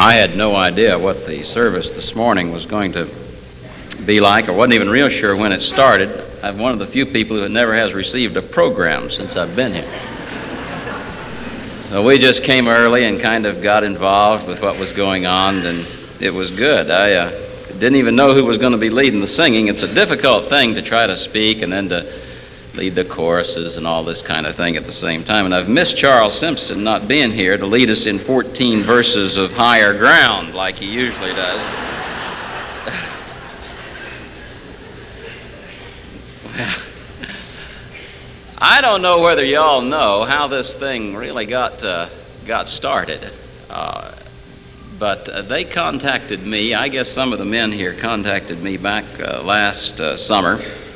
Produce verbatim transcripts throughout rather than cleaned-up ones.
I had no idea what the service this morning was going to be like, or wasn't even real sure when it started. I'm one of the few people who never has received a program since I've been here. So we just came early and kind of got involved with what was going on, and it was good. I uh, didn't even know who was going to be leading the singing. It's a difficult thing to try to speak and then to lead the choruses and all this kind of thing at the same time. And I've missed Charles Simpson not being here to lead us in fourteen verses of Higher Ground like he usually does. I don't know whether y'all know how this thing really got uh, got started, uh, but uh, they contacted me. I guess some of the men here contacted me back uh, last uh, summer,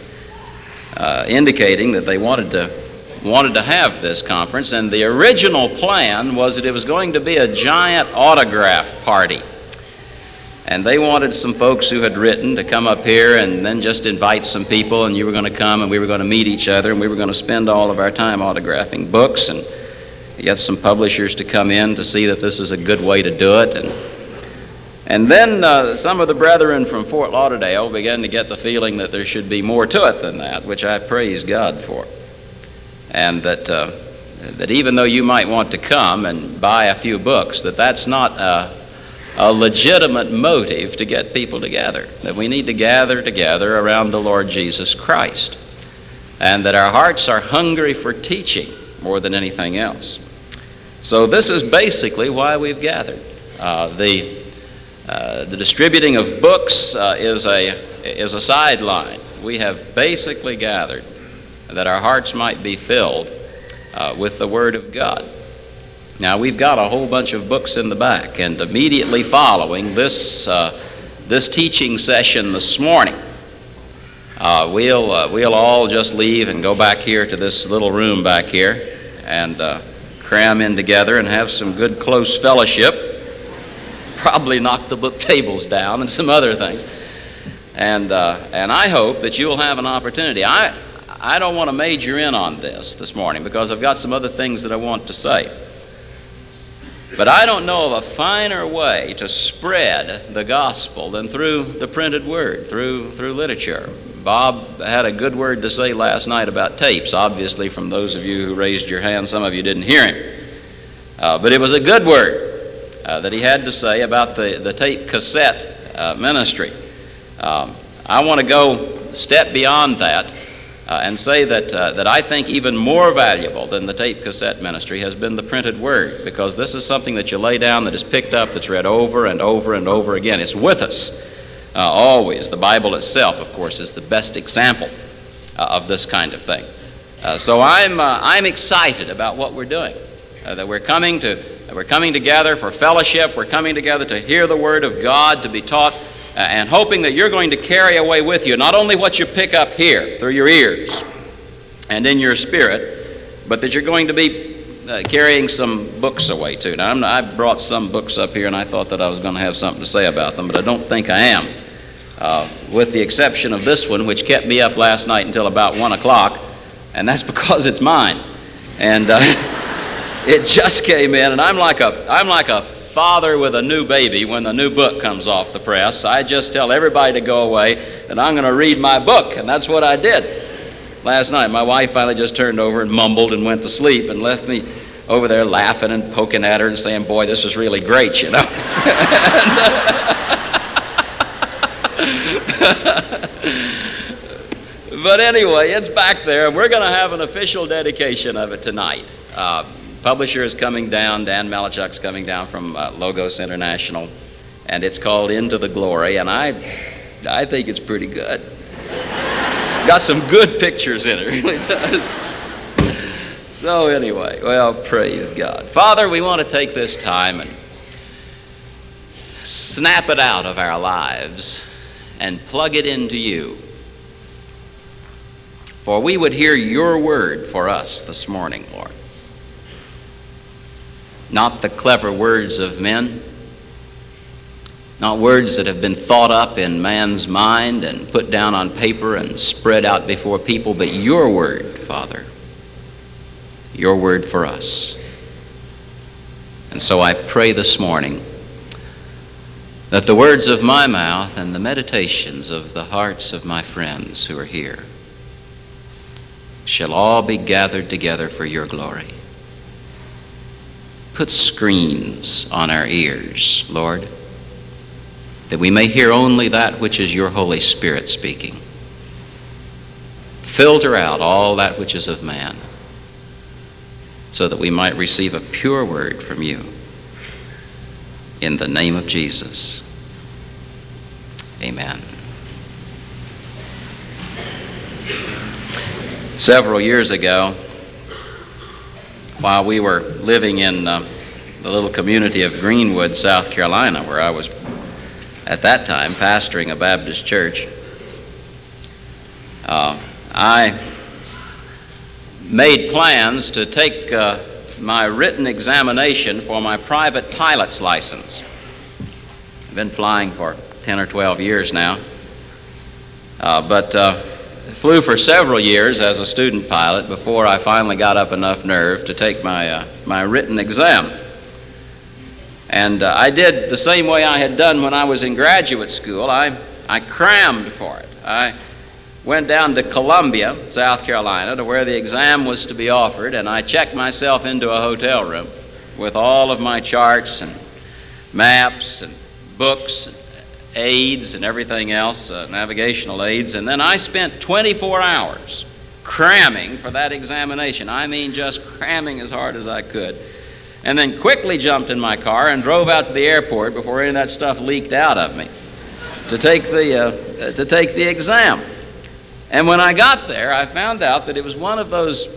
uh, indicating that they wanted to wanted to have this conference, and the original plan was that it was going to be a giant autograph party. And they wanted some folks who had written to come up here and then just invite some people, and you were going to come and we were going to meet each other, and we were going to spend all of our time autographing books and get some publishers to come in to see that this is a good way to do it. And and then uh, some of the brethren from Fort Lauderdale began to get the feeling that there should be more to it than that, which I praise God for. And that uh, that even though you might want to come and buy a few books, that that's not a a legitimate motive to get people together, that we need to gather together around the Lord Jesus Christ, and that our hearts are hungry for teaching more than anything else. So this is basically why we've gathered. Uh, the uh, the distributing of books uh, is a is a sideline. We have basically gathered that our hearts might be filled uh, with the Word of God. Now, we've got a whole bunch of books in the back, and immediately following this uh, this teaching session this morning, uh, we'll uh, we'll all just leave and go back here to this little room back here and uh, cram in together and have some good close fellowship, probably knock the book tables down and some other things. And uh, and I hope that you'll have an opportunity. I, I don't want to major in on this this morning because I've got some other things that I want to say. But I don't know of a finer way to spread the gospel than through the printed word, through through literature. Bob had a good word to say last night about tapes. Obviously, from those of you who raised your hand, some of you didn't hear him. Uh, but it was a good word uh, that he had to say about the, the tape cassette uh, ministry. Um, I want to go a step beyond that Uh, and say that uh, that I think even more valuable than the tape cassette ministry has been the printed word, because this is something that you lay down that is picked up, that's read over and over and over again. It's with us uh, always. The Bible itself, of course, is the best example uh, of this kind of thing. Uh, so I'm uh, I'm excited about what we're doing. Uh, that we're coming to we're coming together for fellowship. We're coming together to hear the Word of God, to be taught. Uh, and hoping that you're going to carry away with you not only what you pick up here through your ears and in your spirit, but that you're going to be uh, carrying some books away too. Now, I'm not, I brought some books up here, and I thought that I was going to have something to say about them, but I don't think I am, uh, with the exception of this one, which kept me up last night until about one o'clock, and that's because it's mine. And uh, it just came in, and I'm like a I'm like a father with a new baby when the new book comes off the press. I just tell everybody to go away and I'm going to read my book, and that's what I did last night. My wife finally just turned over and mumbled and went to sleep and left me over there laughing and poking at her and saying, boy, this is really great, you know. But anyway, it's back there, and we're going to have an official dedication of it tonight. Uh, Publisher is coming down, Dan Malachuk's coming down from uh, Logos International, and it's called Into the Glory, and I I think it's pretty good. Got some good pictures in it, really does. So anyway, well, praise God. Father, we want to take this time and snap it out of our lives and plug it into you. For we would hear your word for us this morning, Lord. Not the clever words of men, not words that have been thought up in man's mind and put down on paper and spread out before people, but your word, Father, your word for us. And so I pray this morning that the words of my mouth and the meditations of the hearts of my friends who are here shall all be gathered together for your glory. Put screens on our ears, Lord, that we may hear only that which is your Holy Spirit speaking. Filter out all that which is of man, so that we might receive a pure word from you. In the name of Jesus, amen. Several years ago, while we were living in uh, the little community of Greenwood, South Carolina, where I was at that time pastoring a Baptist church, uh, I made plans to take uh, my written examination for my private pilot's license. I've been flying for ten or twelve years now, uh, but uh, flew for several years as a student pilot before I finally got up enough nerve to take my, uh, my written exam. And uh, I did the same way I had done when I was in graduate school. I, I crammed for it. I went down to Columbia, South Carolina, to where the exam was to be offered, and I checked myself into a hotel room with all of my charts and maps and books, and aids and everything else, uh, navigational aids, and then I spent twenty-four hours cramming for that examination. I mean, just cramming as hard as I could. And then quickly jumped in my car and drove out to the airport before any of that stuff leaked out of me to take the, uh, to take the exam. And when I got there, I found out that it was one of those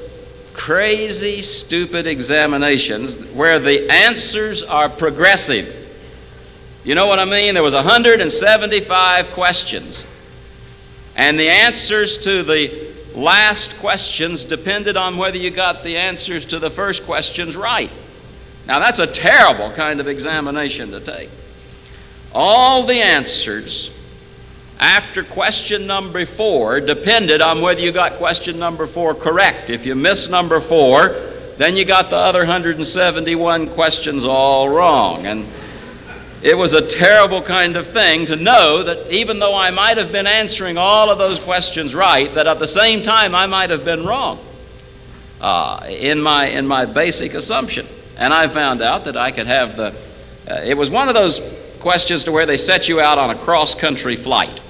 crazy, stupid examinations where the answers are progressive. You know what I mean? There was one hundred seventy-five questions, and the answers to the last questions depended on whether you got the answers to the first questions right. Now, that's a terrible kind of examination to take. All the answers after question number four depended on whether you got question number four correct. If you missed number four, then you got the other one hundred seventy-one questions all wrong. And it was a terrible kind of thing to know that even though I might have been answering all of those questions right, that at the same time I might have been wrong uh, in my in my basic assumption. And I found out that I could have the, uh, it was one of those questions to where they set you out on a cross-country flight.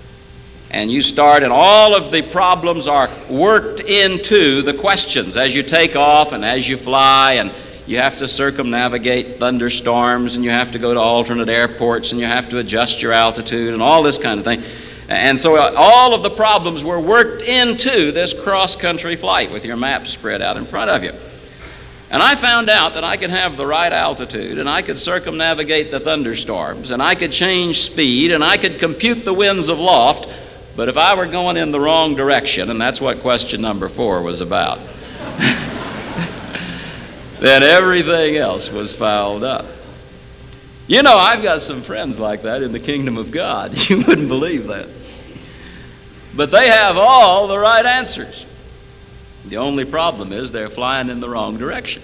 And you start, and all of the problems are worked into the questions as you take off and as you fly, and you have to circumnavigate thunderstorms, and you have to go to alternate airports, and you have to adjust your altitude, and all this kind of thing. And so uh, all of the problems were worked into this cross-country flight with your map spread out in front of you. And I found out that I could have the right altitude, and I could circumnavigate the thunderstorms, and I could change speed, and I could compute the winds of loft, but if I were going in the wrong direction, and that's what question number four was about, then everything else was fouled up. You know, I've got some friends like that in the kingdom of God. You wouldn't believe that. But they have all the right answers. The only problem is they're flying in the wrong direction.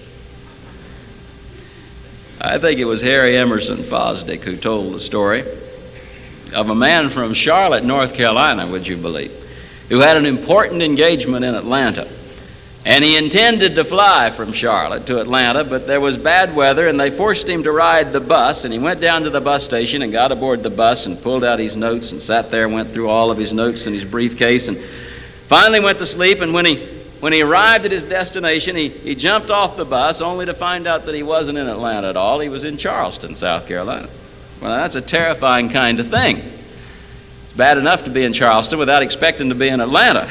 I think it was Harry Emerson Fosdick who told the story of a man from Charlotte, North Carolina, would you believe, who had an important engagement in Atlanta. And he intended to fly from Charlotte to Atlanta, but there was bad weather, and they forced him to ride the bus, and he went down to the bus station and got aboard the bus and pulled out his notes and sat there and went through all of his notes in his briefcase and finally went to sleep. And when he When he arrived at his destination, he, he jumped off the bus only to find out that he wasn't in Atlanta at all. He was in Charleston, South Carolina. Well, that's a terrifying kind of thing. It's bad enough to be in Charleston without expecting to be in Atlanta.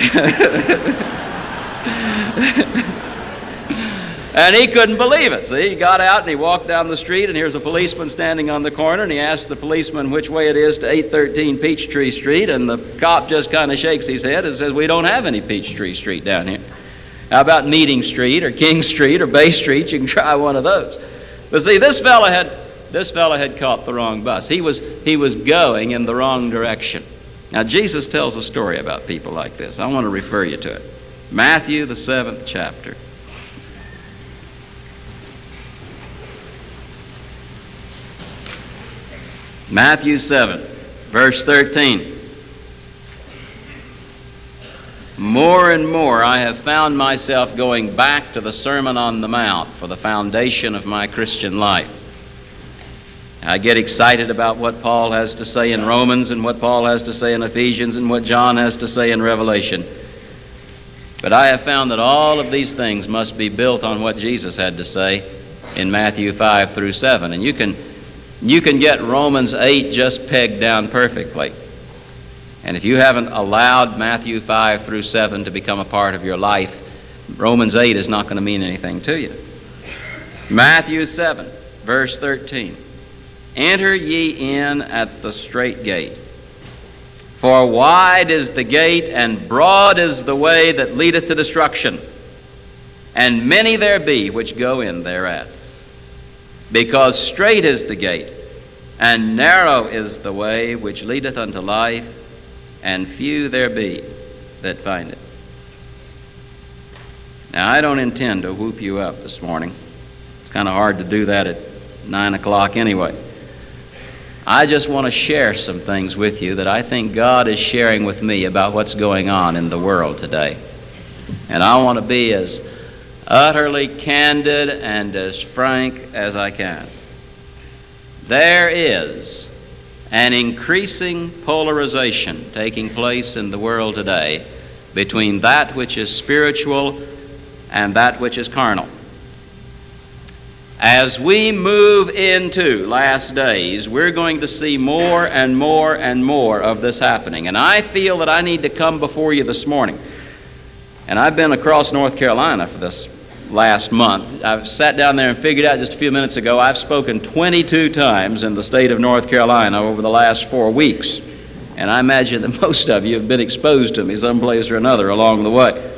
And he couldn't believe it. See, he got out and he walked down the street, and here's a policeman standing on the corner, and he asked the policeman which way it is to eight thirteen Peachtree Street, and the cop just kind of shakes his head and says, "We don't have any Peachtree Street down here. How about Meeting Street or King Street or Bay Street? You can try one of those." But see, this fella had this fella had caught the wrong bus. He was he was going in the wrong direction. Now, Jesus tells a story about people like this. I want to refer you to it. Matthew, the seventh chapter. Matthew seven, verse thirteen. More and more I have found myself going back to the Sermon on the Mount for the foundation of my Christian life. I get excited about what Paul has to say in Romans and what Paul has to say in Ephesians and what John has to say in Revelation. But I have found that all of these things must be built on what Jesus had to say in Matthew five through seven. And you can, you can get Romans eight just pegged down perfectly. And if you haven't allowed Matthew five through seven to become a part of your life, Romans eight is not going to mean anything to you. Matthew seven, verse thirteen. Enter ye in at the strait gate. For wide is the gate, and broad is the way that leadeth to destruction, and many there be which go in thereat. Because strait is the gate, and narrow is the way which leadeth unto life, and few there be that find it. Now, I don't intend to whoop you up this morning. It's kind of hard to do that at nine o'clock anyway. I just want to share some things with you that I think God is sharing with me about what's going on in the world today. And I want to be as utterly candid and as frank as I can. There is an increasing polarization taking place in the world today between that which is spiritual and that which is carnal. As we move into last days, we're going to see more and more and more of this happening. And I feel that I need to come before you this morning. And I've been across North Carolina for this last month. I've sat down there and figured out just a few minutes ago, I've spoken twenty-two times in the state of North Carolina over the last four weeks. And I imagine that most of you have been exposed to me someplace or another along the way.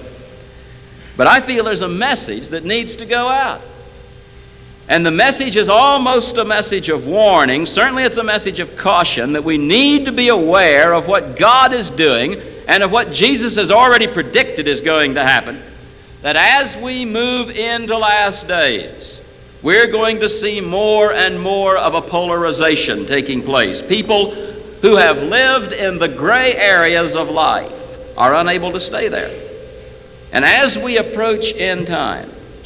But I feel there's a message that needs to go out. And the message is almost a message of warning. Certainly it's a message of caution that we need to be aware of what God is doing and of what Jesus has already predicted is going to happen. That as we move into last days, we're going to see more and more of a polarization taking place. People who have lived in the gray areas of life are unable to stay there. And as we approach end times,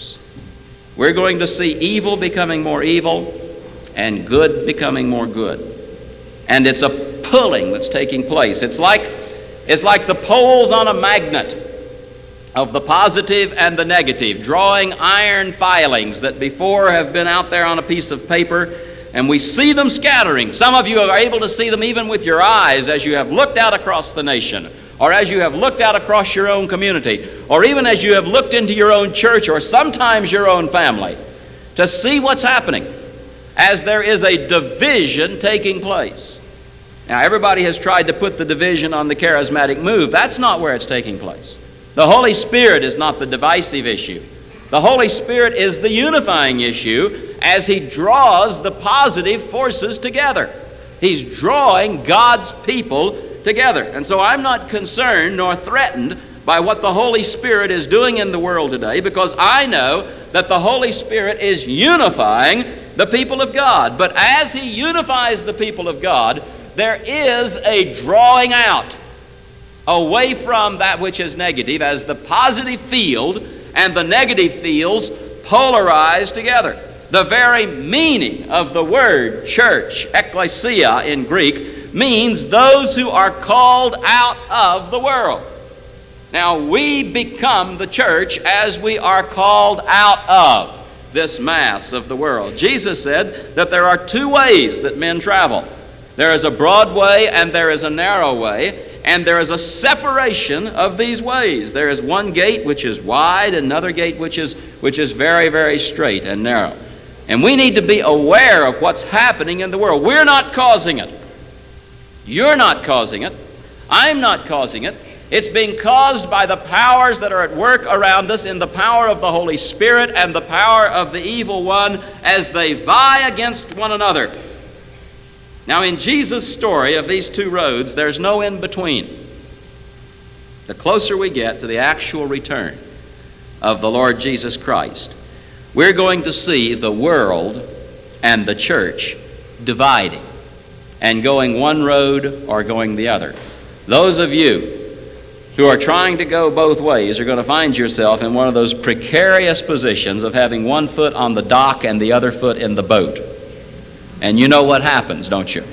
we're going to see evil becoming more evil and good becoming more good. And it's a pulling that's taking place. It's like, it's like the poles on a magnet of the positive and the negative, drawing iron filings that before have been out there on a piece of paper, and we see them scattering. Some of you are able to see them even with your eyes as you have looked out across the nation, or as you have looked out across your own community, or even as you have looked into your own church, or sometimes your own family, to see what's happening as there is a division taking place. Now, everybody has tried to put the division on the charismatic move. That's not where it's taking place. The Holy Spirit is not the divisive issue. The Holy Spirit is the unifying issue as He draws the positive forces together. He's drawing God's people together. And so I'm not concerned nor threatened by what the Holy Spirit is doing in the world today, because I know that the Holy Spirit is unifying the people of God. But as He unifies the people of God, there is a drawing out away from that which is negative as the positive field and the negative fields polarize together. The very meaning of the word church, ekklesia in Greek, means those who are called out of the world. Now, we become the church as we are called out of this mass of the world. Jesus said that there are two ways that men travel. There is a broad way and there is a narrow way, and there is a separation of these ways. There is one gate which is wide, another gate which is, which is very, very straight and narrow. And we need to be aware of what's happening in the world. We're not causing it. You're not causing it. I'm not causing it. It's being caused by the powers that are at work around us in the power of the Holy Spirit and the power of the evil one as they vie against one another. Now, in Jesus' story of these two roads, there's no in-between. The closer we get to the actual return of the Lord Jesus Christ, we're going to see the world and the church dividing. and going one road or going the other. Those of you who are trying to go both ways are going to find yourself in one of those precarious positions of having one foot on the dock and the other foot in the boat. And you know what happens, don't you?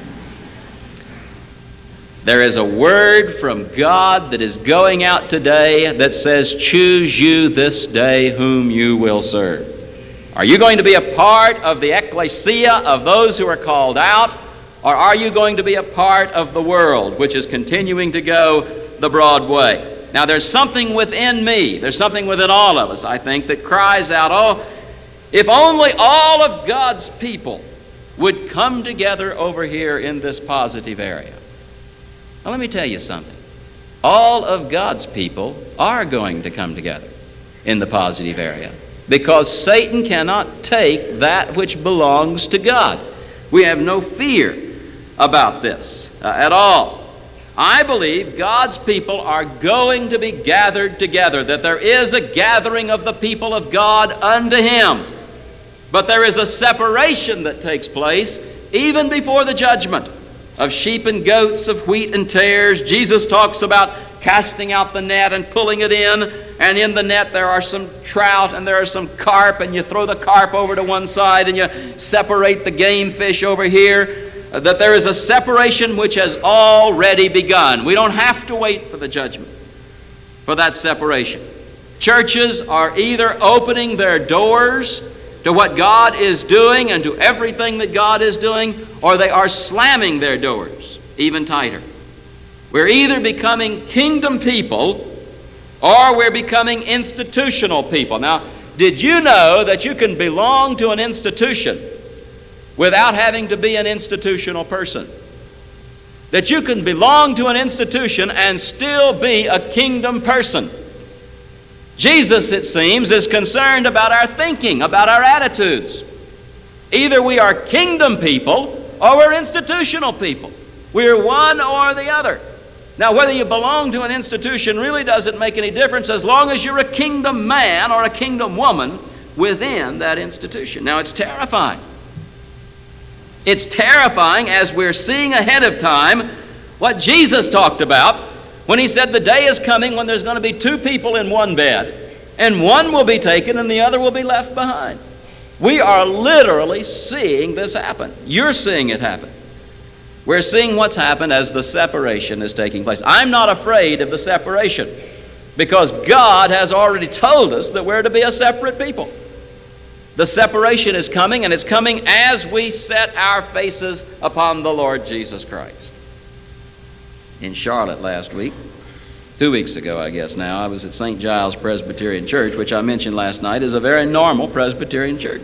There is a word from God that is going out today that says, choose you this day whom you will serve. Are you going to be a part of the ecclesia of those who are called out, or are you going to be a part of the world which is continuing to go the broad way? Now there's something within me, there's something within all of us, I think, that cries out, oh, if only all of God's people would come together over here in this positive area. Now let me tell you something. All of God's people are going to come together in the positive area because Satan cannot take that which belongs to God. We have no fear about this uh, at all. I believe God's people are going to be gathered together, that there is a gathering of the people of God unto Him. But there is a separation that takes place even before the judgment of sheep and goats, of wheat and tares. Jesus talks about casting out the net and pulling it in, and in the net there are some trout and there are some carp, and you throw the carp over to one side and you separate the game fish over here. That there is a separation which has already begun. We don't have to wait for the judgment for that separation. Churches are either opening their doors to what God is doing and to everything that God is doing, or they are slamming their doors even tighter. We're either becoming kingdom people or we're becoming institutional people. Now, did you know that you can belong to an institution without having to be an institutional person? That you can belong to an institution and still be a kingdom person. Jesus, it seems, is concerned about our thinking, about our attitudes. Either we are kingdom people or we're institutional people. We're one or the other. Now, whether you belong to an institution really doesn't make any difference as long as you're a kingdom man or a kingdom woman within that institution. Now, it's terrifying. It's terrifying as we're seeing ahead of time what Jesus talked about when He said the day is coming when there's going to be two people in one bed, and one will be taken and the other will be left behind. We are literally seeing this happen. You're seeing it happen. We're seeing what's happened as the separation is taking place. I'm not afraid of the separation because God has already told us that we're to be a separate people. The separation is coming, and it's coming as we set our faces upon the Lord Jesus Christ. In Charlotte last week, two weeks ago I guess now, I was at Saint Giles Presbyterian Church, which I mentioned last night is a very normal Presbyterian church.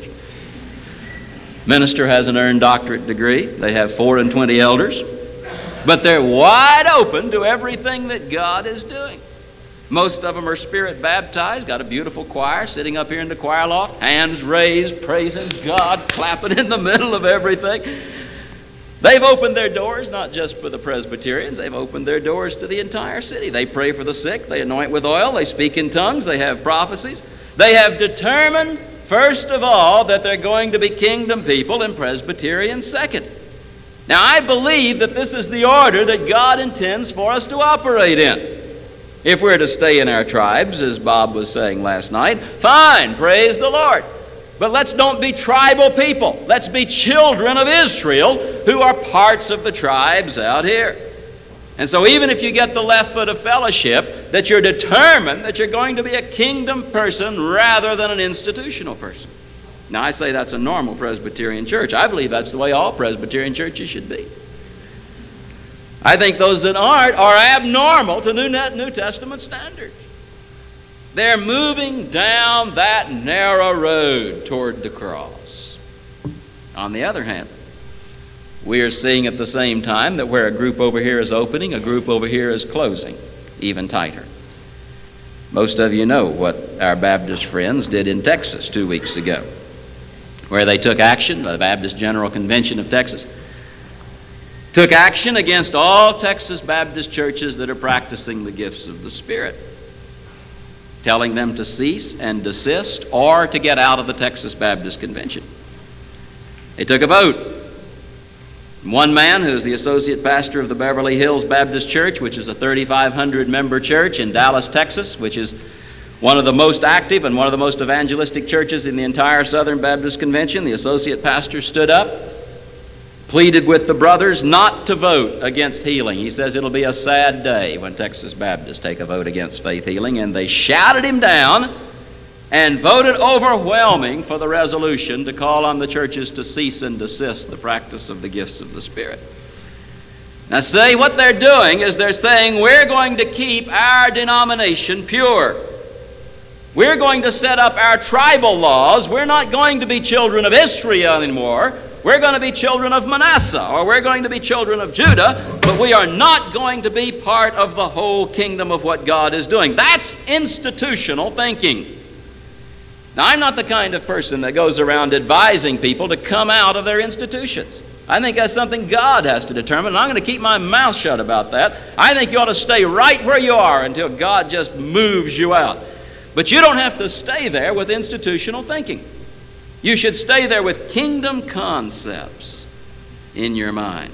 Minister has an earned doctorate degree. They have four and twenty elders. But they're wide open to everything that God is doing. Most of them are spirit baptized, got a beautiful choir sitting up here in the choir loft, hands raised, praising God, clapping in the middle of everything. They've opened their doors not just for the Presbyterians, they've opened their doors to the entire city. They pray for the sick, they anoint with oil, they speak in tongues, they have prophecies. They have determined, first of all, that they're going to be kingdom people and Presbyterians second. Now, I believe that this is the order that God intends for us to operate in. If we're to stay in our tribes, as Bob was saying last night, fine, praise the Lord. But let's don't be tribal people. Let's be children of Israel who are parts of the tribes out here. And so even if you get the left foot of fellowship, that you're determined that you're going to be a kingdom person rather than an institutional person. Now, I say that's a normal Presbyterian church. I believe that's the way all Presbyterian churches should be. I think those that aren't are abnormal to New, New Testament standards. They're moving down that narrow road toward the cross. On the other hand, we are seeing at the same time that where a group over here is opening, a group over here is closing, even tighter. Most of you know what our Baptist friends did in Texas two weeks ago, where they took action, the Baptist General Convention of Texas, took action against all Texas Baptist churches that are practicing the gifts of the Spirit, telling them to cease and desist or to get out of the Texas Baptist Convention. They took a vote. One man, who's the associate pastor of the Beverly Hills Baptist Church, which is a thirty-five hundred member church in Dallas, Texas, which is one of the most active and one of the most evangelistic churches in the entire Southern Baptist Convention, the associate pastor stood up, pleaded with the brothers not to vote against healing. He says it'll be a sad day when Texas Baptists take a vote against faith healing, and they shouted him down and voted overwhelming for the resolution to call on the churches to cease and desist the practice of the gifts of the Spirit. Now see, what they're doing is they're saying we're going to keep our denomination pure. We're going to set up our tribal laws. We're not going to be children of Israel anymore. We're going to be children of Manasseh, or we're going to be children of Judah, but we are not going to be part of the whole kingdom of what God is doing. That's institutional thinking. Now, I'm not the kind of person that goes around advising people to come out of their institutions. I think that's something God has to determine, and I'm going to keep my mouth shut about that. I think you ought to stay right where you are until God just moves you out. But you don't have to stay there with institutional thinking. You should stay there with kingdom concepts in your mind.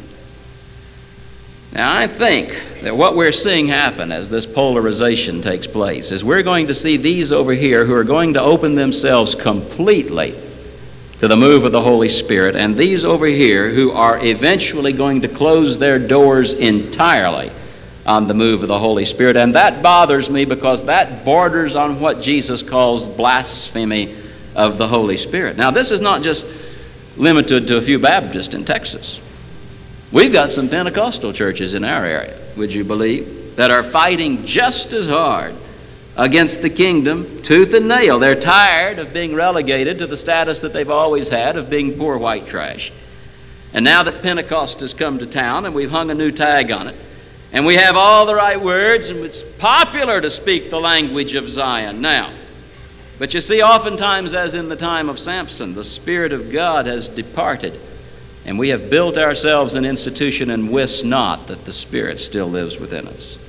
Now, I think that what we're seeing happen as this polarization takes place is we're going to see these over here who are going to open themselves completely to the move of the Holy Spirit, and these over here who are eventually going to close their doors entirely on the move of the Holy Spirit. And that bothers me because that borders on what Jesus calls blasphemy of the Holy Spirit. Now, this is not just limited to a few Baptists in Texas. We've got some Pentecostal churches in our area, would you believe, that are fighting just as hard against the kingdom, tooth and nail. They're tired of being relegated to the status that they've always had of being poor white trash. And now that Pentecost has come to town and we've hung a new tag on it, and we have all the right words, and it's popular to speak the language of Zion now. But you see, oftentimes, as in the time of Samson, the Spirit of God has departed, and we have built ourselves an institution and wist not that the Spirit still lives within us.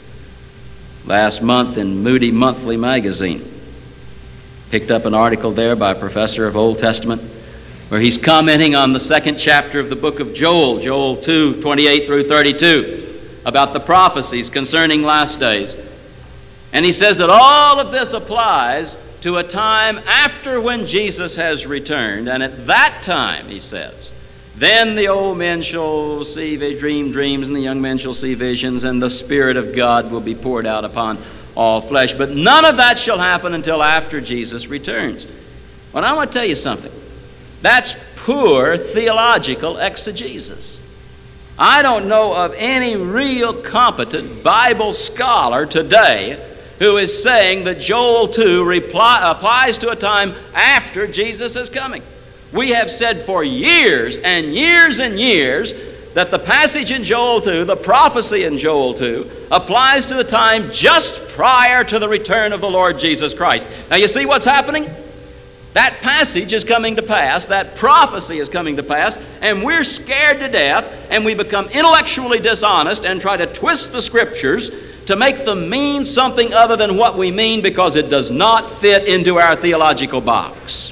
Last month in Moody Monthly magazine, picked up an article there by a professor of Old Testament where he's commenting on the second chapter of the book of Joel, Joel two, twenty-eight through thirty-two, about the prophecies concerning last days. And he says that all of this applies to a time after when Jesus has returned, and at that time, he says, then the old men shall see, dream dreams, and the young men shall see visions, and the Spirit of God will be poured out upon all flesh. But none of that shall happen until after Jesus returns. Well, I want to tell you something. That's poor theological exegesis. I don't know of any real competent Bible scholar today who is saying that Joel two reply, applies to a time after Jesus is coming. We have said for years and years and years that the passage in Joel two, the prophecy in Joel two, applies to the time just prior to the return of the Lord Jesus Christ. Now you see what's happening? That passage is coming to pass, that prophecy is coming to pass, and we're scared to death, and we become intellectually dishonest and try to twist the Scriptures to make them mean something other than what we mean because it does not fit into our theological box.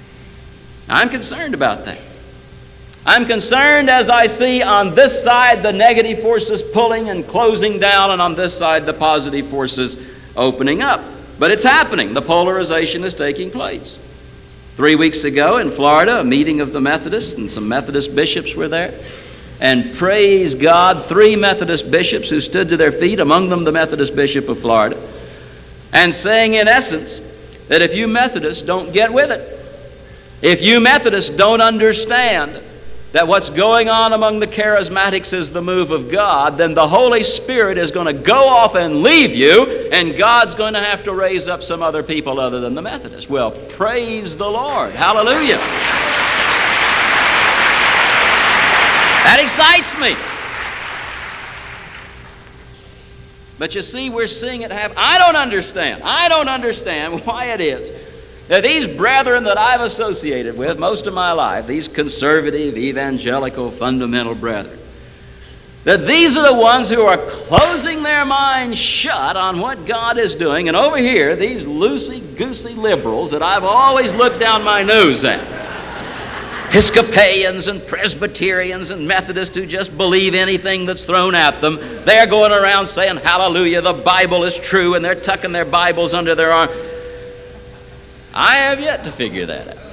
I'm concerned about that. I'm concerned as I see on this side the negative forces pulling and closing down, and on this side the positive forces opening up. But it's happening. The polarization is taking place. Three weeks ago in Florida, a meeting of the Methodists, and some Methodist bishops were there. And praise God, three Methodist bishops who stood to their feet, among them the Methodist Bishop of Florida, and saying in essence that if you Methodists don't get with it, if you Methodists don't understand that what's going on among the charismatics is the move of God, then the Holy Spirit is going to go off and leave you, and God's going to have to raise up some other people other than the Methodists. Well, praise the Lord. Hallelujah. That excites me. But you see, we're seeing it happen. I don't understand. I don't understand why it is that these brethren that I've associated with most of my life, these conservative, evangelical, fundamental brethren, that these are the ones who are closing their minds shut on what God is doing. And over here, these loosey-goosey liberals that I've always looked down my nose at, Episcopalians and Presbyterians and Methodists who just believe anything that's thrown at them. They're going around saying, hallelujah, the Bible is true, and they're tucking their Bibles under their arm. I have yet to figure that out.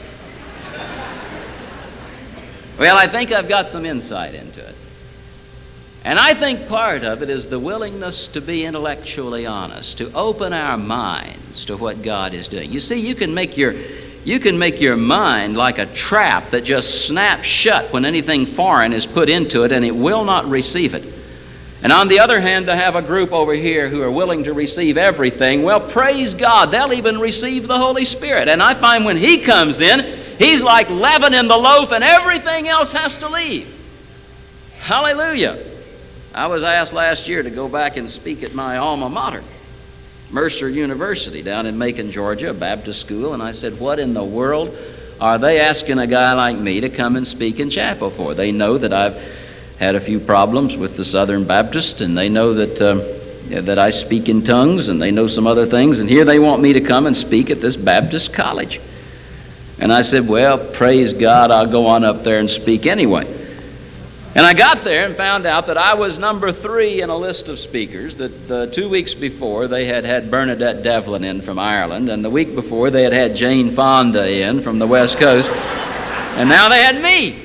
Well, I think I've got some insight into it. And I think part of it is the willingness to be intellectually honest, to open our minds to what God is doing. You see, you can make your you can make your mind like a trap that just snaps shut when anything foreign is put into it, and it will not receive it. And on the other hand, to have a group over here who are willing to receive everything, well, praise God, they'll even receive the Holy Spirit. And I find when He comes in, He's like leaven in the loaf, and everything else has to leave. Hallelujah. I was asked last year to go back and speak at my alma mater, Mercer University, down in Macon, Georgia, a Baptist school, and I said, what in the world are they asking a guy like me to come and speak in chapel for? They know that I've had a few problems with the Southern Baptist, and they know that um, yeah, that I speak in tongues, and they know some other things, and here they want me to come and speak at this Baptist college. And I said, well, praise God, I'll go on up there and speak anyway. And I got there and found out that I was number three in a list of speakers, that the two weeks before they had had Bernadette Devlin in from Ireland, and the week before they had had Jane Fonda in from the West Coast, and now they had me.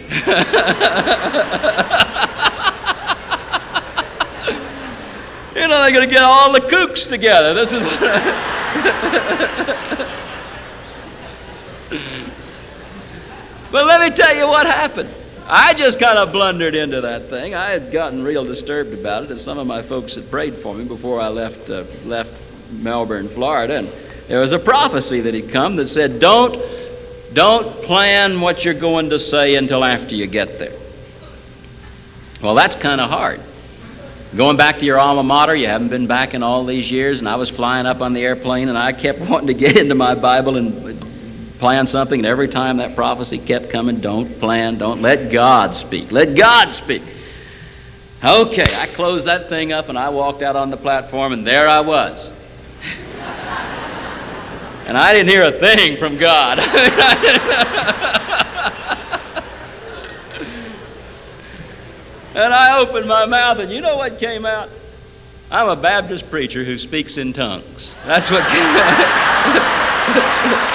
You know, they're going to get all the kooks together. This is But let me tell you what happened. I just kind of blundered into that thing. I had gotten real disturbed about it, and some of my folks had prayed for me before I left uh, left Melbourne, Florida. And there was a prophecy that had come that said, don't, don't plan what you're going to say until after you get there. Well, that's kind of hard. Going back to your alma mater, you haven't been back in all these years, and I was flying up on the airplane, and I kept wanting to get into my Bible and plan something, and every time that prophecy kept coming, don't plan, don't, let God speak, let God speak. Okay, I closed that thing up, and I walked out on the platform, and there I was. And I didn't hear a thing from God. And I opened my mouth, and you know what came out? I'm a Baptist preacher who speaks in tongues. That's what came out.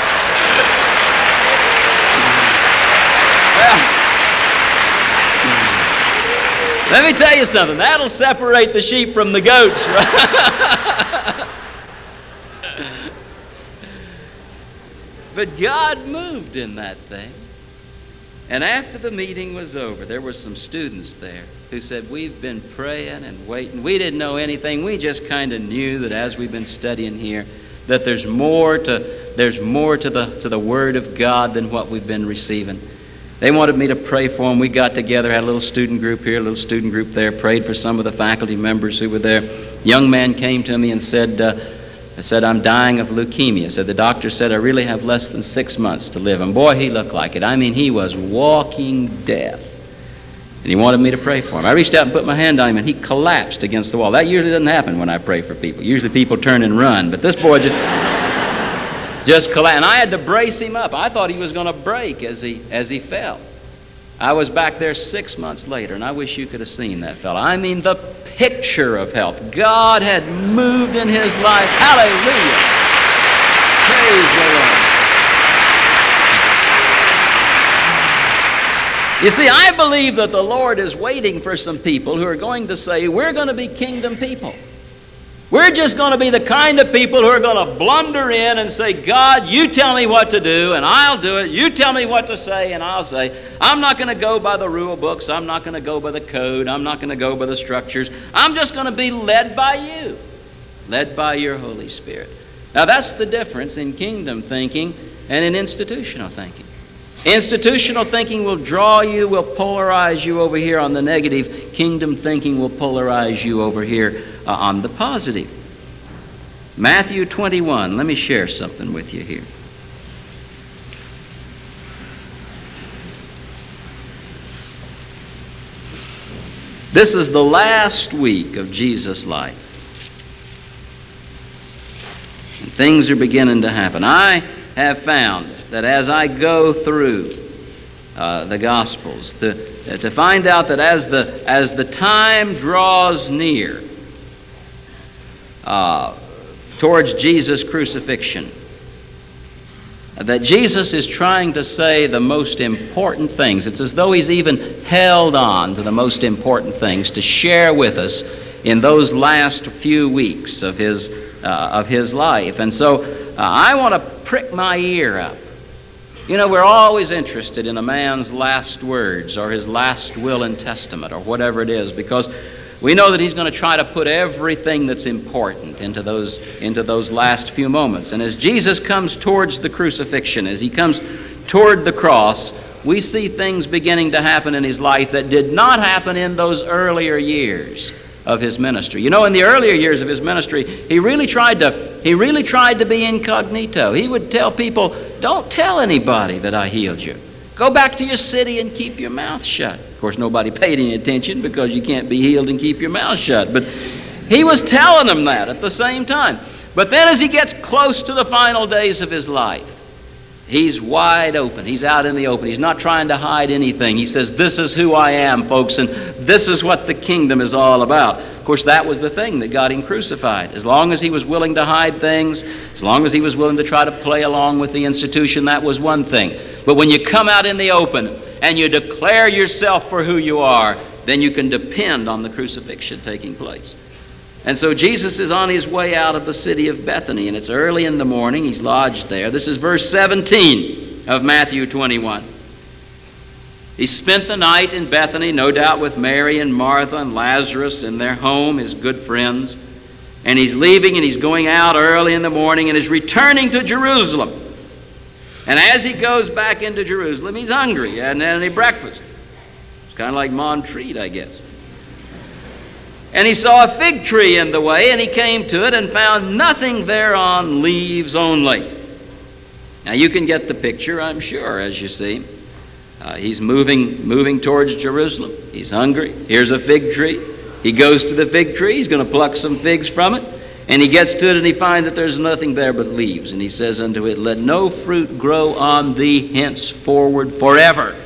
Let me tell you something. That'll separate the sheep from the goats, right? But God moved in that thing. And after the meeting was over, there were some students there who said, we've been praying and waiting. We didn't know anything. We just kind of knew that as we've been studying here, that there's more to there's more to the to the Word of God than what we've been receiving. They wanted me to pray for them. We got together, had a little student group here, a little student group there, prayed for some of the faculty members who were there. A young man came to me and said, uh, I said, I'm dying of leukemia. Said, the doctor said I really have less than six months to live. And boy, he looked like it. I mean, he was walking death. And he wanted me to pray for him. I reached out and put my hand on him, and he collapsed against the wall. That usually doesn't happen when I pray for people. Usually people turn and run. But this boy just... Just collapsed, and I had to brace him up. I thought he was going to break as he as he fell. I was back there six months later, and I wish you could have seen that fellow. I mean, the picture of health. God had moved in his life. Hallelujah! Praise the Lord. You see, I believe that the Lord is waiting for some people who are going to say, we're going to be kingdom people. We're just going to be the kind of people who are going to blunder in and say, God, you tell me what to do, and I'll do it. You tell me what to say, and I'll say. I'm not going to go by the rule books. I'm not going to go by the code. I'm not going to go by the structures. I'm just going to be led by you, led by your Holy Spirit. Now, that's the difference in kingdom thinking and in institutional thinking. Institutional thinking will draw you, will polarize you over here on the negative. Kingdom thinking will polarize you over here uh, on the positive. Matthew twenty-one. Let me share something with you here. This is the last week of Jesus' life. And things are beginning to happen. I have found that as I go through uh, the Gospels, to, uh, to find out that as the, as the time draws near uh, towards Jesus' crucifixion, that Jesus is trying to say the most important things. It's as though he's even held on to the most important things to share with us in those last few weeks of his, uh, of his life. And so uh, I want to prick my ear up. You know, we're always interested in a man's last words or his last will and testament or whatever it is, because we know that he's going to try to put everything that's important into those, into those last few moments. And as Jesus comes towards the crucifixion, as he comes toward the cross, we see things beginning to happen in his life that did not happen in those earlier years of his ministry. You know, in the earlier years of his ministry, he really tried to, he really tried to be incognito. He would tell people, don't tell anybody that I healed you. Go back to your city and keep your mouth shut. Of course, nobody paid any attention because you can't be healed and keep your mouth shut. But he was telling them that at the same time. But then as he gets close to the final days of his life, he's wide open. He's out in the open. He's not trying to hide anything. He says, this is who I am, folks, and this is what the kingdom is all about. Of course, that was the thing that got him crucified. As long as he was willing to hide things, as long as he was willing to try to play along with the institution, that was one thing. But when you come out in the open and you declare yourself for who you are, then you can depend on the crucifixion taking place. And so Jesus is on his way out of the city of Bethany, and it's early in the morning. He's lodged there. This is verse seventeen of Matthew twenty-one. He spent the night in Bethany, no doubt with Mary and Martha and Lazarus in their home, his good friends. And he's leaving and he's going out early in the morning and is returning to Jerusalem. And as he goes back into Jerusalem, he's hungry. He hadn't had any breakfast. It's kind of like Montreat, I guess. And he saw a fig tree in the way, and he came to it and found nothing thereon, leaves only. Now you can get the picture, I'm sure, as you see. Uh, he's moving, moving towards Jerusalem. He's hungry. Here's a fig tree. He goes to the fig tree. He's going to pluck some figs from it. And he gets to it and he finds that there's nothing there but leaves. And he says unto it, let no fruit grow on thee henceforward forever.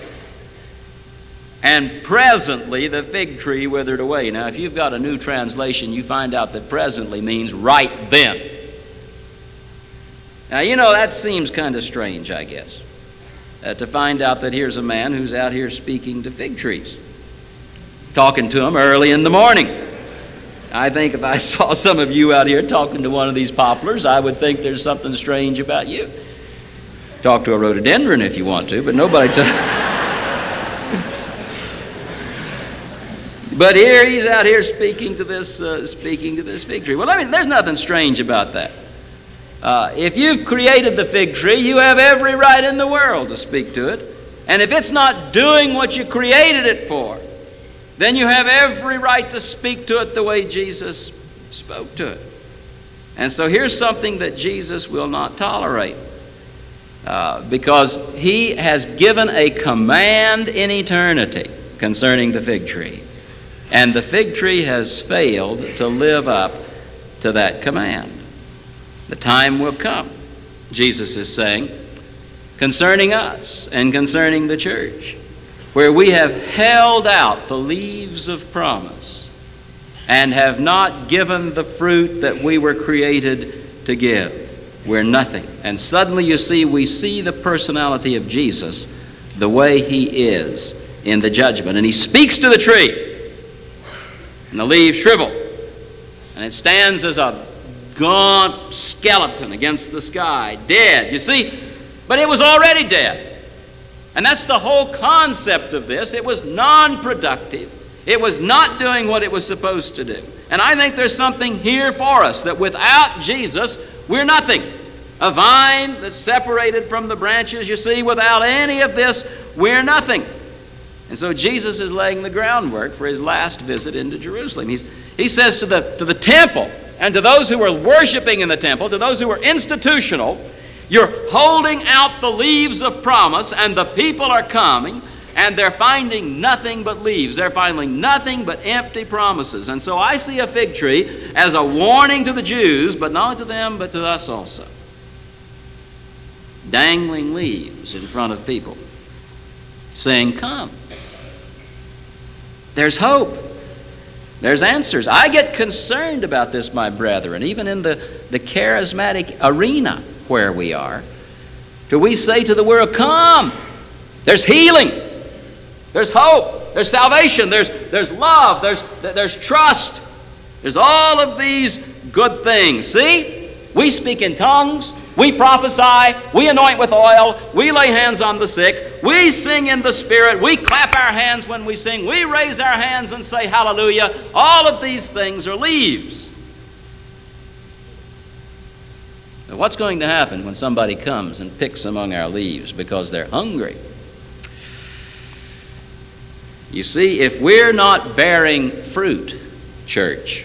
And presently the fig tree withered away. Now, if you've got a new translation, you find out that presently means right then. Now, you know, that seems kind of strange, I guess, uh, to find out that here's a man who's out here speaking to fig trees, talking to them early in the morning. I think if I saw some of you out here talking to one of these poplars, I would think there's something strange about you. Talk to a rhododendron if you want to, but nobody... T- But here he's out here speaking to this, uh, speaking to this fig tree. Well, I mean, there's nothing strange about that. Uh, if you've created the fig tree, you have every right in the world to speak to it. And if it's not doing what you created it for, then you have every right to speak to it the way Jesus spoke to it. And so here's something that Jesus will not tolerate, uh, because he has given a command in eternity concerning the fig tree. And the fig tree has failed to live up to that command. The time will come, Jesus is saying, concerning us and concerning the church, where we have held out the leaves of promise and have not given the fruit that we were created to give. We're nothing. And suddenly, you see, we see the personality of Jesus the way he is in the judgment. And he speaks to the tree, and the leaves shrivel, and it stands as a gaunt skeleton against the sky, dead, you see. But it was already dead. And that's the whole concept of this. It was non-productive. It was not doing what it was supposed to do. And I think there's something here for us, that without Jesus, we're nothing. A vine that's separated from the branches, you see, without any of this, we're nothing. And so Jesus is laying the groundwork for his last visit into Jerusalem. He's, he says to the, to the temple and to those who were worshiping in the temple, to those who were institutional, you're holding out the leaves of promise, and the people are coming, and they're finding nothing but leaves. They're finding nothing but empty promises. And so I see a fig tree as a warning to the Jews, but not to them, but to us also. Dangling leaves in front of people, saying, come. There's hope. There's answers. I get concerned about this, my brethren, even in the, the charismatic arena where we are. Do we say to the world, come, there's healing, there's hope, there's salvation, there's, there's love, there's, there's trust, there's all of these good things. See, we speak in tongues, we prophesy, we anoint with oil, we lay hands on the sick, we sing in the Spirit, we clap our hands when we sing, we raise our hands and say hallelujah. All of these things are leaves. Now, what's going to happen when somebody comes and picks among our leaves because they're hungry? You see, if we're not bearing fruit, church,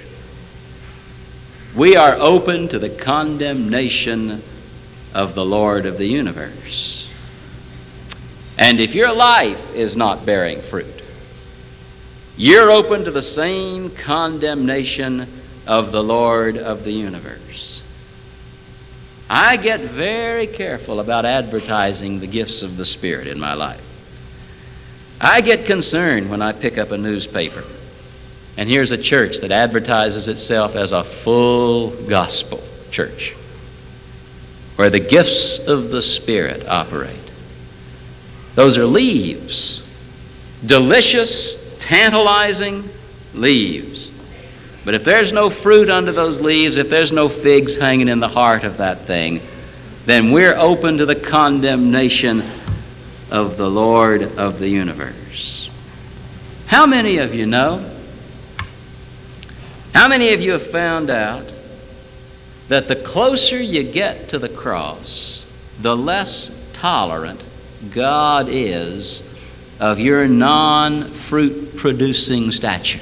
we are open to the condemnation of the Lord of the universe. And if your life is not bearing fruit, you're open to the same condemnation of the Lord of the universe. I get very careful about advertising the gifts of the Spirit in my life. I get concerned when I pick up a newspaper and here's a church that advertises itself as a full gospel church where the gifts of the Spirit operate. Those are leaves, delicious, tantalizing leaves. But if there's no fruit under those leaves, if there's no figs hanging in the heart of that thing, then we're open to the condemnation of the Lord of the universe. How many of you know? How many of you have found out that the closer you get to the cross, the less tolerant God is of your non-fruit producing stature?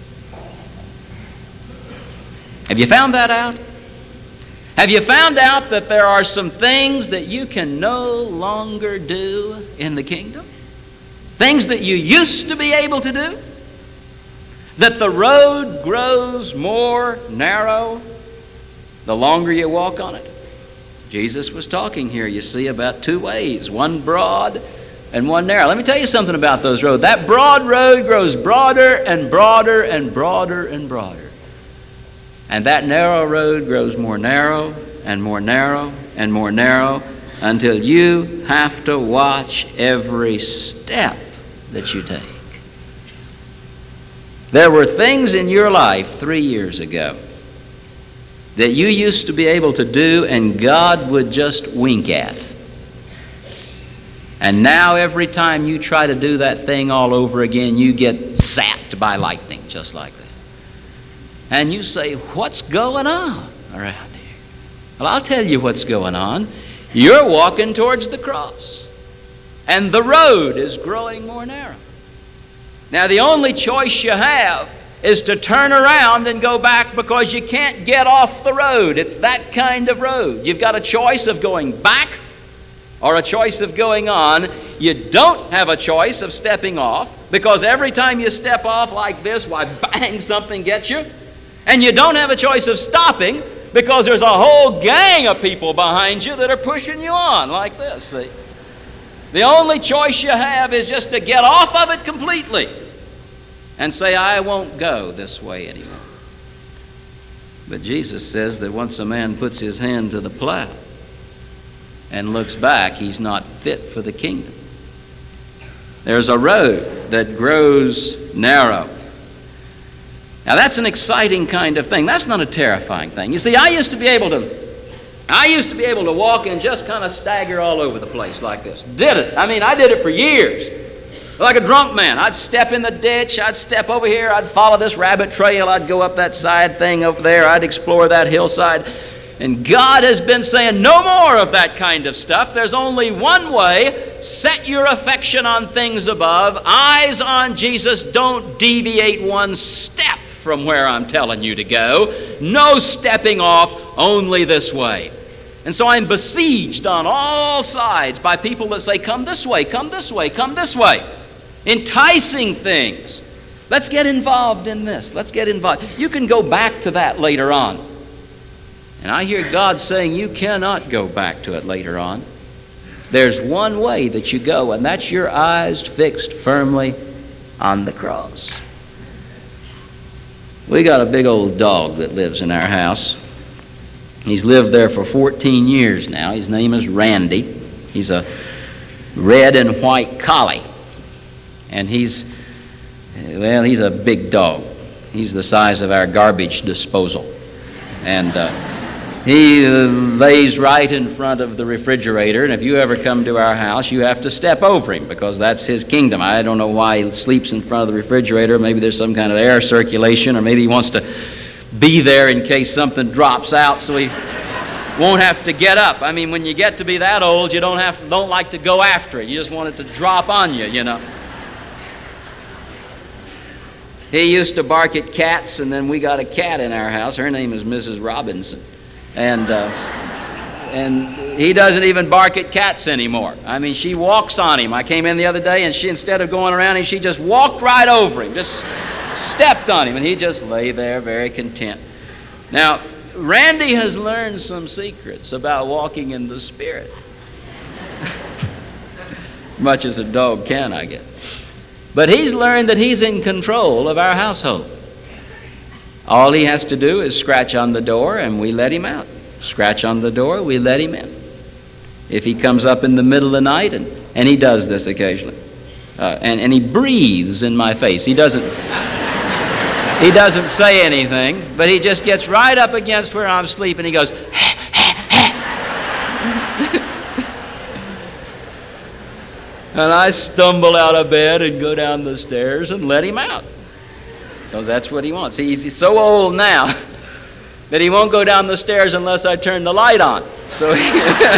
Have you found that out? Have you found out that there are some things that you can no longer do in the kingdom? Things that you used to be able to do? That the road grows more narrow the longer you walk on it? Jesus was talking here, you see, about two ways, one broad and one narrow. Let me tell you something about those roads. That broad road grows broader and broader and broader and broader. And that narrow road grows more narrow and more narrow and more narrow until you have to watch every step that you take. There were things in your life three years ago that you used to be able to do and God would just wink at. And now every time you try to do that thing all over again, you get zapped by lightning just like that. And you say, what's going on around here? Well, I'll tell you what's going on. You're walking towards the cross, and the road is growing more narrow. Now, the only choice you have is to turn around and go back because you can't get off the road. It's that kind of road. You've got a choice of going back or a choice of going on. You don't have a choice of stepping off because every time you step off like this, why, bang, something gets you. And you don't have a choice of stopping because there's a whole gang of people behind you that are pushing you on like this, see? The only choice you have is just to get off of it completely and say, I won't go this way anymore. But Jesus says that once a man puts his hand to the plow and looks back, he's not fit for the kingdom. There's a road that grows narrow. Now that's an exciting kind of thing. That's not a terrifying thing. You see, I used to be able to I used to be able to walk and just kind of stagger all over the place like this. Did it. I mean, I did it for years. Like a drunk man. I'd step in the ditch. I'd step over here. I'd follow this rabbit trail. I'd go up that side thing over there. I'd explore that hillside. And God has been saying, no more of that kind of stuff. There's only one way. Set your affection on things above. Eyes on Jesus. Don't deviate one step from where I'm telling you to go. No stepping off, only this way. And so I'm besieged on all sides by people that say, come this way, come this way, come this way. Enticing things. Let's get involved in this. Let's get involved. You can go back to that later on. And I hear God saying you cannot go back to it later on. There's one way that you go, and that's your eyes fixed firmly on the cross. We got a big old dog that lives in our house. He's lived there for fourteen years now. His name is Randy. He's a red and white collie. And he's, well, he's a big dog. He's the size of our garbage disposal. And uh, he uh, lays right in front of the refrigerator, and if you ever come to our house, you have to step over him because that's his kingdom. I don't know why he sleeps in front of the refrigerator. Maybe there's some kind of air circulation, or maybe he wants to be there in case something drops out so he won't have to get up. I mean, when you get to be that old, you don't have to, don't like to go after it. You just want it to drop on you, you know. He used to bark at cats, and then we got a cat in our house. Her name is Missus Robinson. And uh, and he doesn't even bark at cats anymore. I mean, she walks on him. I came in the other day, and she, instead of going around him, she just walked right over him, just stepped on him, and he just lay there very content. Now, Randy has learned some secrets about walking in the Spirit. Much as a dog can, I guess. But he's learned that he's in control of our household. All he has to do is scratch on the door and we let him out. Scratch on the door, we let him in. If he comes up in the middle of the night, and, and he does this occasionally, uh, and, and he breathes in my face. He doesn't, he doesn't say anything, but he just gets right up against where I'm sleeping. He goes, and I stumble out of bed and go down the stairs and let him out. Because that's what he wants. He's, he's so old now that he won't go down the stairs unless I turn the light on. So he,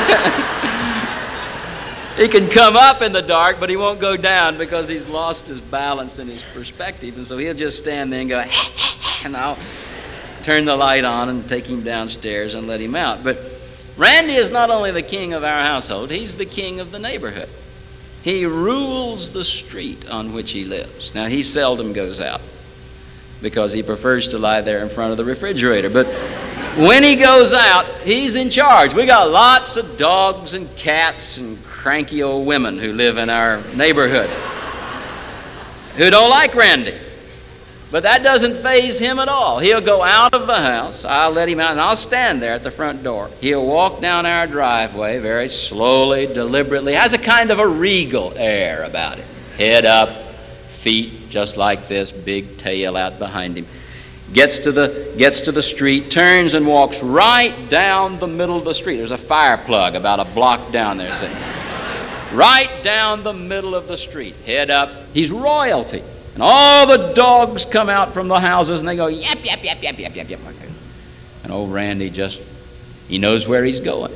he can come up in the dark, but he won't go down because he's lost his balance and his perspective. And so he'll just stand there and go, and I'll turn the light on and take him downstairs and let him out. But Randy is not only the king of our household, he's the king of the neighborhood. He rules the street on which he lives. Now, he seldom goes out because he prefers to lie there in front of the refrigerator. But when he goes out, he's in charge. We got lots of dogs and cats and cranky old women who live in our neighborhood who don't like Randy. But that doesn't faze him at all. He'll go out of the house. I'll let him out, and I'll stand there at the front door. He'll walk down our driveway very slowly, deliberately. Has a kind of a regal air about it. Head up, feet just like this, big tail out behind him. Gets to the gets to the street, turns and walks right down the middle of the street. There's a fire plug about a block down there. So, right down the middle of the street. Head up. He's royalty. And all the dogs come out from the houses and they go, yap, yap, yap, yap, yap, yap, yap. And old Randy just, he knows where he's going.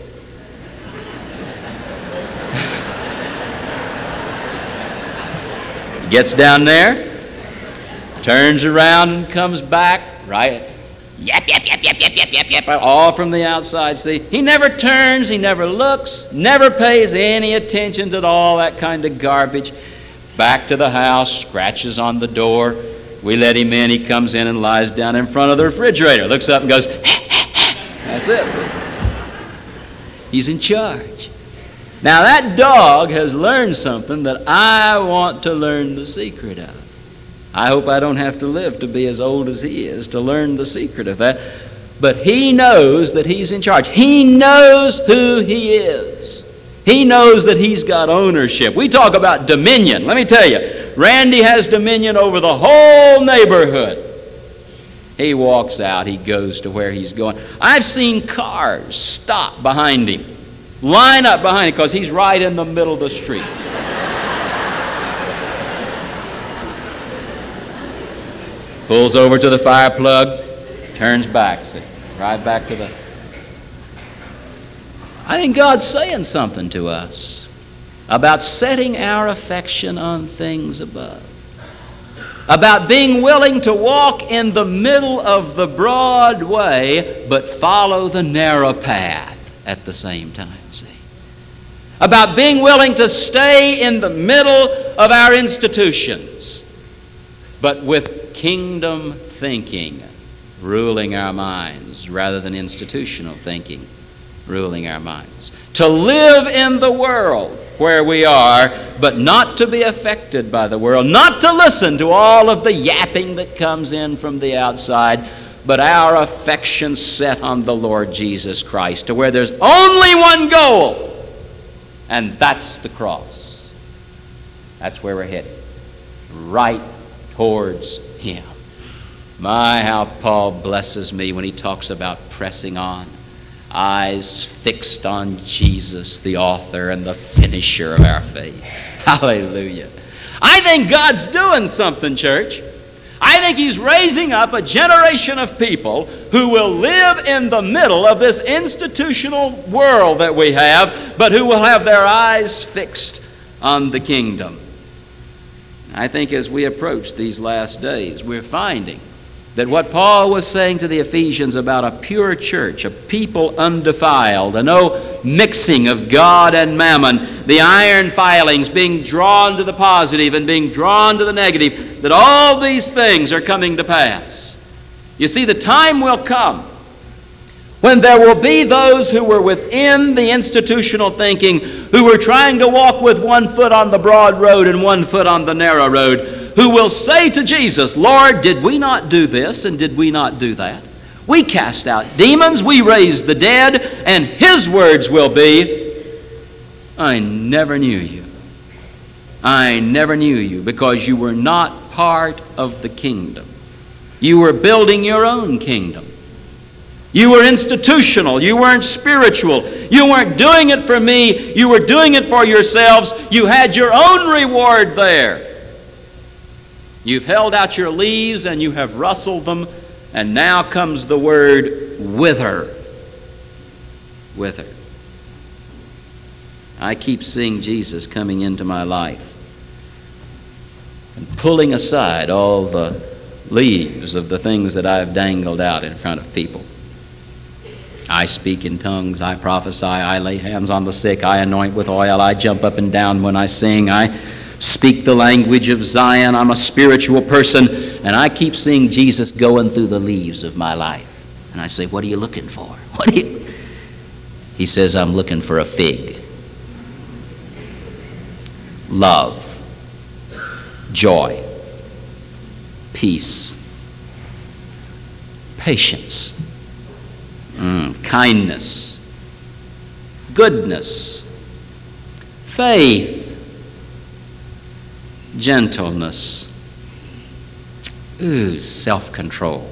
He gets down there, turns around and comes back, right? Yap, yap, yap, yap, yap, yap, yap, yap, all from the outside. See, he never turns, he never looks, never pays any attention to all that kind of garbage. Back to the house, scratches on the door. We let him in. He comes in and lies down in front of the refrigerator, looks up and goes, that's it. He's in charge. Now that dog has learned something that I want to learn the secret of. I hope I don't have to live to be as old as he is to learn the secret of that. But he knows that he's in charge. He knows who he is. He knows that he's got ownership. We talk about dominion. Let me tell you, Randy has dominion over the whole neighborhood. He walks out, he goes to where he's going. I've seen cars stop behind him, line up behind him, because he's right in the middle of the street. Pulls over to the fire plug, turns back, see, right back to the... I think God's saying something to us about setting our affection on things above, about being willing to walk in the middle of the broad way but follow the narrow path at the same time, see, about being willing to stay in the middle of our institutions but with kingdom thinking ruling our minds rather than institutional thinking. ruling our minds. To live in the world where we are, but not to be affected by the world, not to listen to all of the yapping that comes in from the outside, but our affection set on the Lord Jesus Christ, to where there's only one goal, and that's the cross. That's where we're headed, right towards Him. My, how Paul blesses me when he talks about pressing on. Eyes fixed on Jesus, the author and the finisher of our faith. Hallelujah. I think God's doing something, church. I think He's raising up a generation of people who will live in the middle of this institutional world that we have, but who will have their eyes fixed on the kingdom. I think as we approach these last days, we're finding that what Paul was saying to the Ephesians about a pure church, a people undefiled, a no mixing of God and mammon, the iron filings being drawn to the positive and being drawn to the negative, that all these things are coming to pass. You see, the time will come when there will be those who were within the institutional thinking, who were trying to walk with one foot on the broad road and one foot on the narrow road, who will say to Jesus, Lord, did we not do this and did we not do that? We cast out demons, we raised the dead, and His words will be, I never knew you. I never knew you, because you were not part of the kingdom. You were building your own kingdom. You were institutional. You weren't spiritual. You weren't doing it for me. You were doing it for yourselves. You had your own reward there. You've held out your leaves and you have rustled them, and now comes the word wither. Wither. I keep seeing Jesus coming into my life and pulling aside all the leaves of the things that I've dangled out in front of people. I speak in tongues, I prophesy, I lay hands on the sick, I anoint with oil, I jump up and down when I sing, I speak the language of Zion, I'm a spiritual person, and I keep seeing Jesus going through the leaves of my life. And I say, what are you looking for? What are you? He says, I'm looking for a fig. Love, joy, peace, patience, mm, kindness, goodness, faith, gentleness, ooh, self-control.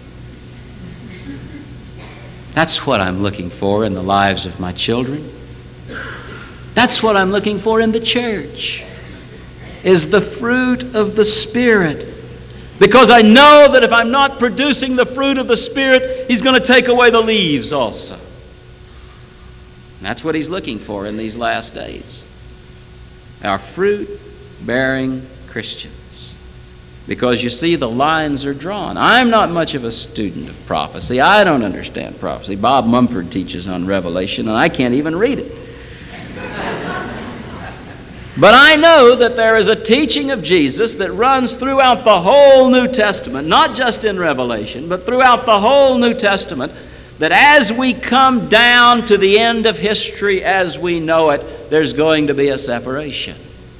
That's what I'm looking for in the lives of my children. That's what I'm looking for in the church, is the fruit of the Spirit. Because I know that if I'm not producing the fruit of the Spirit, He's going to take away the leaves also. And that's what He's looking for in these last days. Our fruit-bearing Christians. Because you see, the lines are drawn. I'm not much of a student of prophecy. I don't understand prophecy. Bob Mumford teaches on Revelation, and I can't even read it. But I know that there is a teaching of Jesus that runs throughout the whole New Testament, not just in Revelation, but throughout the whole New Testament, that as we come down to the end of history as we know it, there's going to be a separation.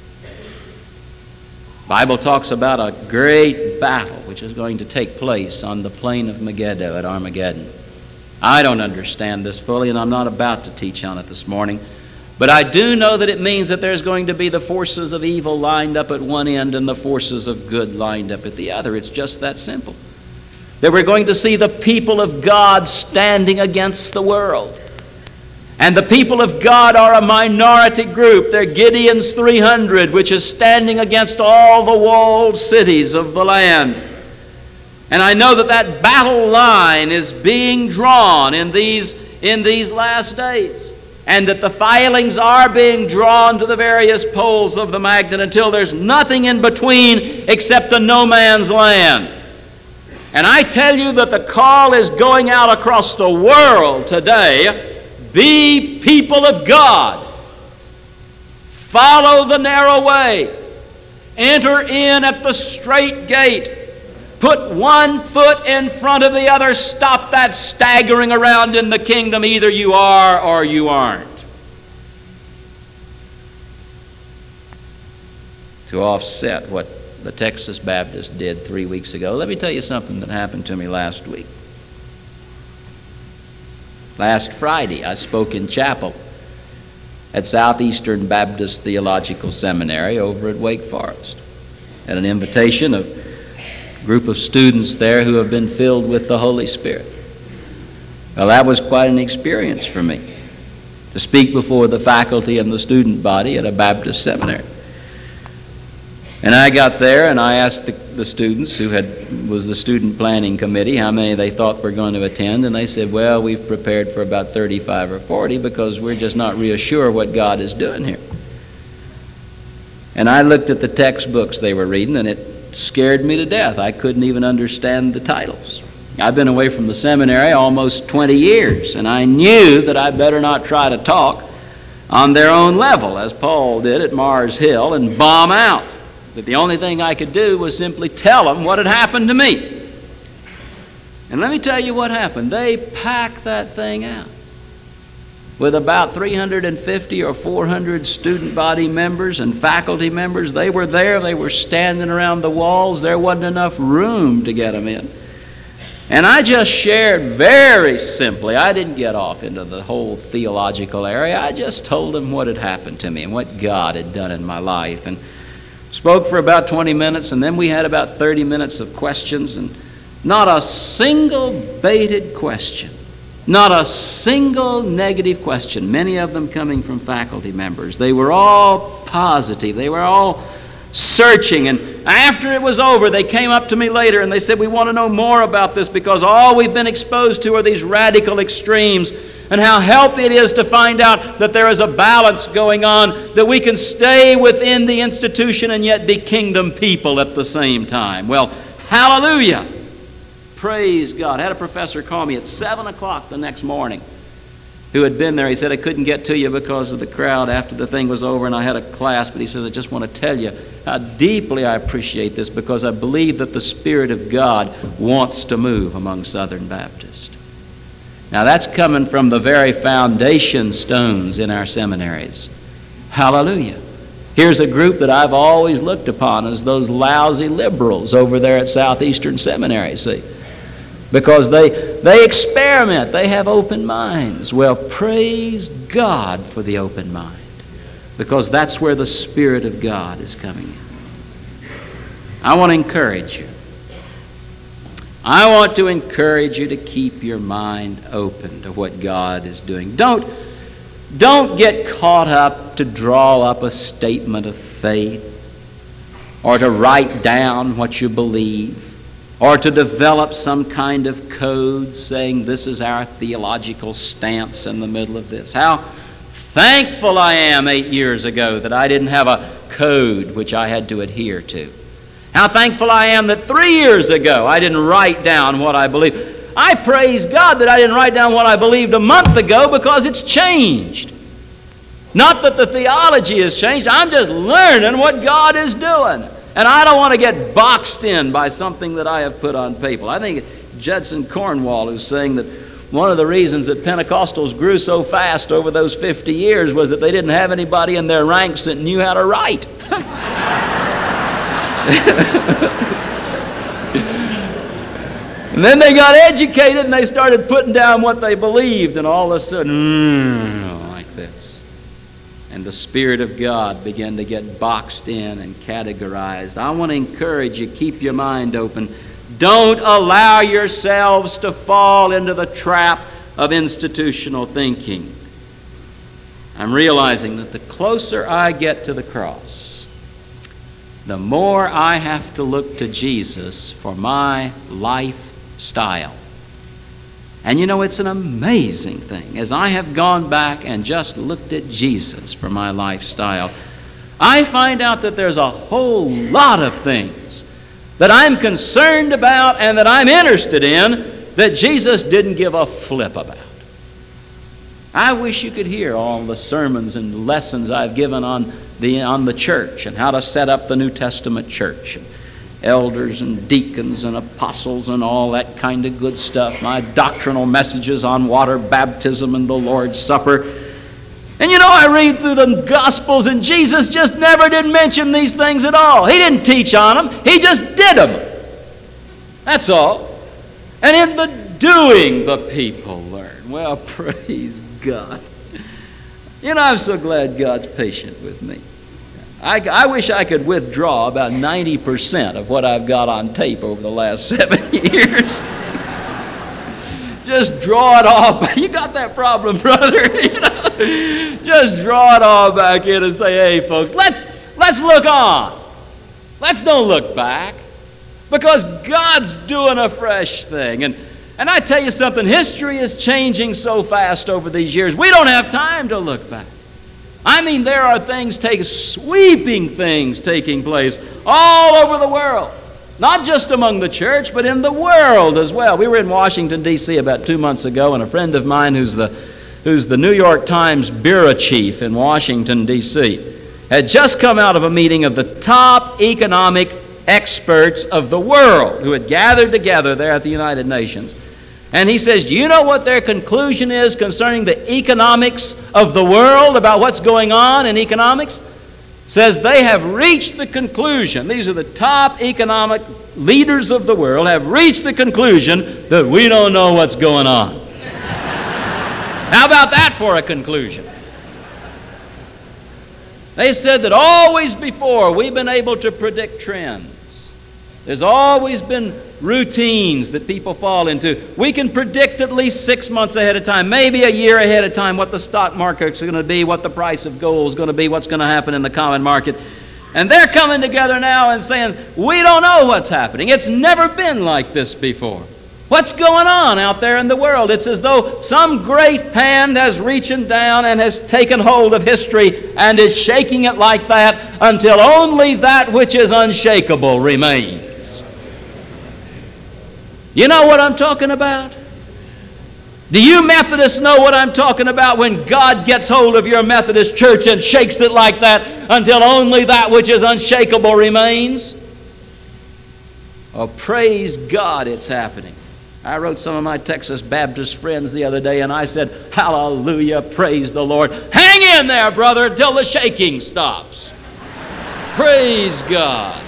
The Bible talks about a great battle which is going to take place on the plain of Megiddo at Armageddon. I don't understand this fully, and I'm not about to teach on it this morning. But I do know that it means that there's going to be the forces of evil lined up at one end and the forces of good lined up at the other. It's just that simple. That we're going to see the people of God standing against the world. And the people of God are a minority group. They're Gideon's three hundred, which is standing against all the walled cities of the land. And I know that that battle line is being drawn in these, in these last days. And that the filings are being drawn to the various poles of the magnet until there's nothing in between except a no man's land. And I tell you that the call is going out across the world today. Be people of God. Follow the narrow way. Enter in at the straight gate. Put one foot in front of the other. Stop that staggering around in the kingdom. Either you are or you aren't. To offset what the Texas Baptists did three weeks ago, let me tell you something that happened to me last week. Last Friday, I spoke in chapel at Southeastern Baptist Theological Seminary over at Wake Forest at an invitation of a group of students there who have been filled with the Holy Spirit. Well, that was quite an experience for me, to speak before the faculty and the student body at a Baptist seminary. And I got there and I asked the, the students who had was the student planning committee how many they thought were going to attend, and they said, well, we've prepared for about thirty-five or forty because we're just not real sure what God is doing here. And I looked at the textbooks they were reading, and it scared me to death. I couldn't even understand the titles. I've been away from the seminary almost twenty years, and I knew that I better not try to talk on their own level, as Paul did at Mars Hill, and bomb out. That the only thing I could do was simply tell them what had happened to me. And let me tell you what happened. They packed that thing out with about three hundred fifty or four hundred student body members and faculty members. They were there. They were standing around the walls. There wasn't enough room to get them in. And I just shared very simply. I didn't get off into the whole theological area. I just told them what had happened to me and what God had done in my life. And spoke for about twenty minutes, and then we had about thirty minutes of questions, and not a single baited question, not a single negative question, many of them coming from faculty members. They were all positive. They were all searching, and after it was over, they came up to me later and they said, we want to know more about this because all we've been exposed to are these radical extremes, and how healthy it is to find out that there is a balance going on, that we can stay within the institution and yet be kingdom people at the same time. Well, hallelujah. Praise God. I had a professor call me at seven o'clock the next morning who had been there. He said, I couldn't get to you because of the crowd after the thing was over and I had a class, but he said, I just want to tell you how deeply I appreciate this because I believe that the Spirit of God wants to move among Southern Baptists. Now that's coming from the very foundation stones in our seminaries. Hallelujah. Here's a group that I've always looked upon as those lousy liberals over there at Southeastern Seminary, see? Because they, they experiment. They have open minds. Well, praise God for the open mind, because that's where the Spirit of God is coming in. I want to encourage you. I want to encourage you to keep your mind open to what God is doing. Don't, don't get caught up to draw up a statement of faith or to write down what you believe or to develop some kind of code saying this is our theological stance in the middle of this. How thankful I am eight years ago that I didn't have a code which I had to adhere to. How thankful I am that three years ago I didn't write down what I believed. I praise God that I didn't write down what I believed a month ago because it's changed. Not that the theology has changed. I'm just learning what God is doing. And I don't want to get boxed in by something that I have put on paper. I think Judson Cornwall who's saying that one of the reasons that Pentecostals grew so fast over those fifty years was that they didn't have anybody in their ranks that knew how to write. And then they got educated and they started putting down what they believed, and all of a sudden, mm, like this. And the Spirit of God began to get boxed in and categorized. I want to encourage you, keep your mind open. Don't allow yourselves to fall into the trap of institutional thinking. I'm realizing that the closer I get to the cross, the more I have to look to Jesus for my lifestyle. And you know, it's an amazing thing. As I have gone back and just looked at Jesus for my lifestyle, I find out that there's a whole lot of things that I'm concerned about and that I'm interested in that Jesus didn't give a flip about. I wish you could hear all the sermons and lessons I've given on the on the church and how to set up the New Testament church. And elders and deacons and apostles and all that kind of good stuff, my doctrinal messages on water baptism and the Lord's Supper. And you know, I read through the Gospels and Jesus just never did mention these things at all. He didn't teach on them. He just did them. That's all. And in the doing, the people learn. Well, praise God. You know, I'm so glad God's patient with me. I, I wish I could withdraw about ninety percent of what I've got on tape over the last seven years. Just draw it all back. You got that problem, brother? You know? Just draw it all back in and say, hey, folks, let's, let's look on. Let's don't look back. Because God's doing a fresh thing. And, and I tell you something, history is changing so fast over these years, we don't have time to look back. I mean, there are things, take, sweeping things taking place all over the world. Not just among the church, but in the world as well. We were in Washington, D C about two months ago, and a friend of mine who's the, who's the New York Times bureau chief in Washington, D C, had just come out of a meeting of the top economic experts of the world who had gathered together there at the United Nations. And he says, do you know what their conclusion is concerning the economics of the world, about what's going on in economics? Says they have reached the conclusion, these are the top economic leaders of the world, have reached the conclusion that we don't know what's going on. How about that for a conclusion? They said that always before we've been able to predict trends. There's always been routines that people fall into. We can predict at least six months ahead of time, maybe a year ahead of time, what the stock market's going to be, what the price of gold is going to be, what's going to happen in the common market. And they're coming together now and saying, we don't know what's happening. It's never been like this before. What's going on out there in the world? It's as though some great hand has reached down and has taken hold of history and is shaking it like that until only that which is unshakable remains. You know what I'm talking about? Do you Methodists know what I'm talking about when God gets hold of your Methodist church and shakes it like that until only that which is unshakable remains? Oh, praise God, it's happening. I wrote some of my Texas Baptist friends the other day and I said, hallelujah, praise the Lord. Hang in there, brother, till the shaking stops. Praise God.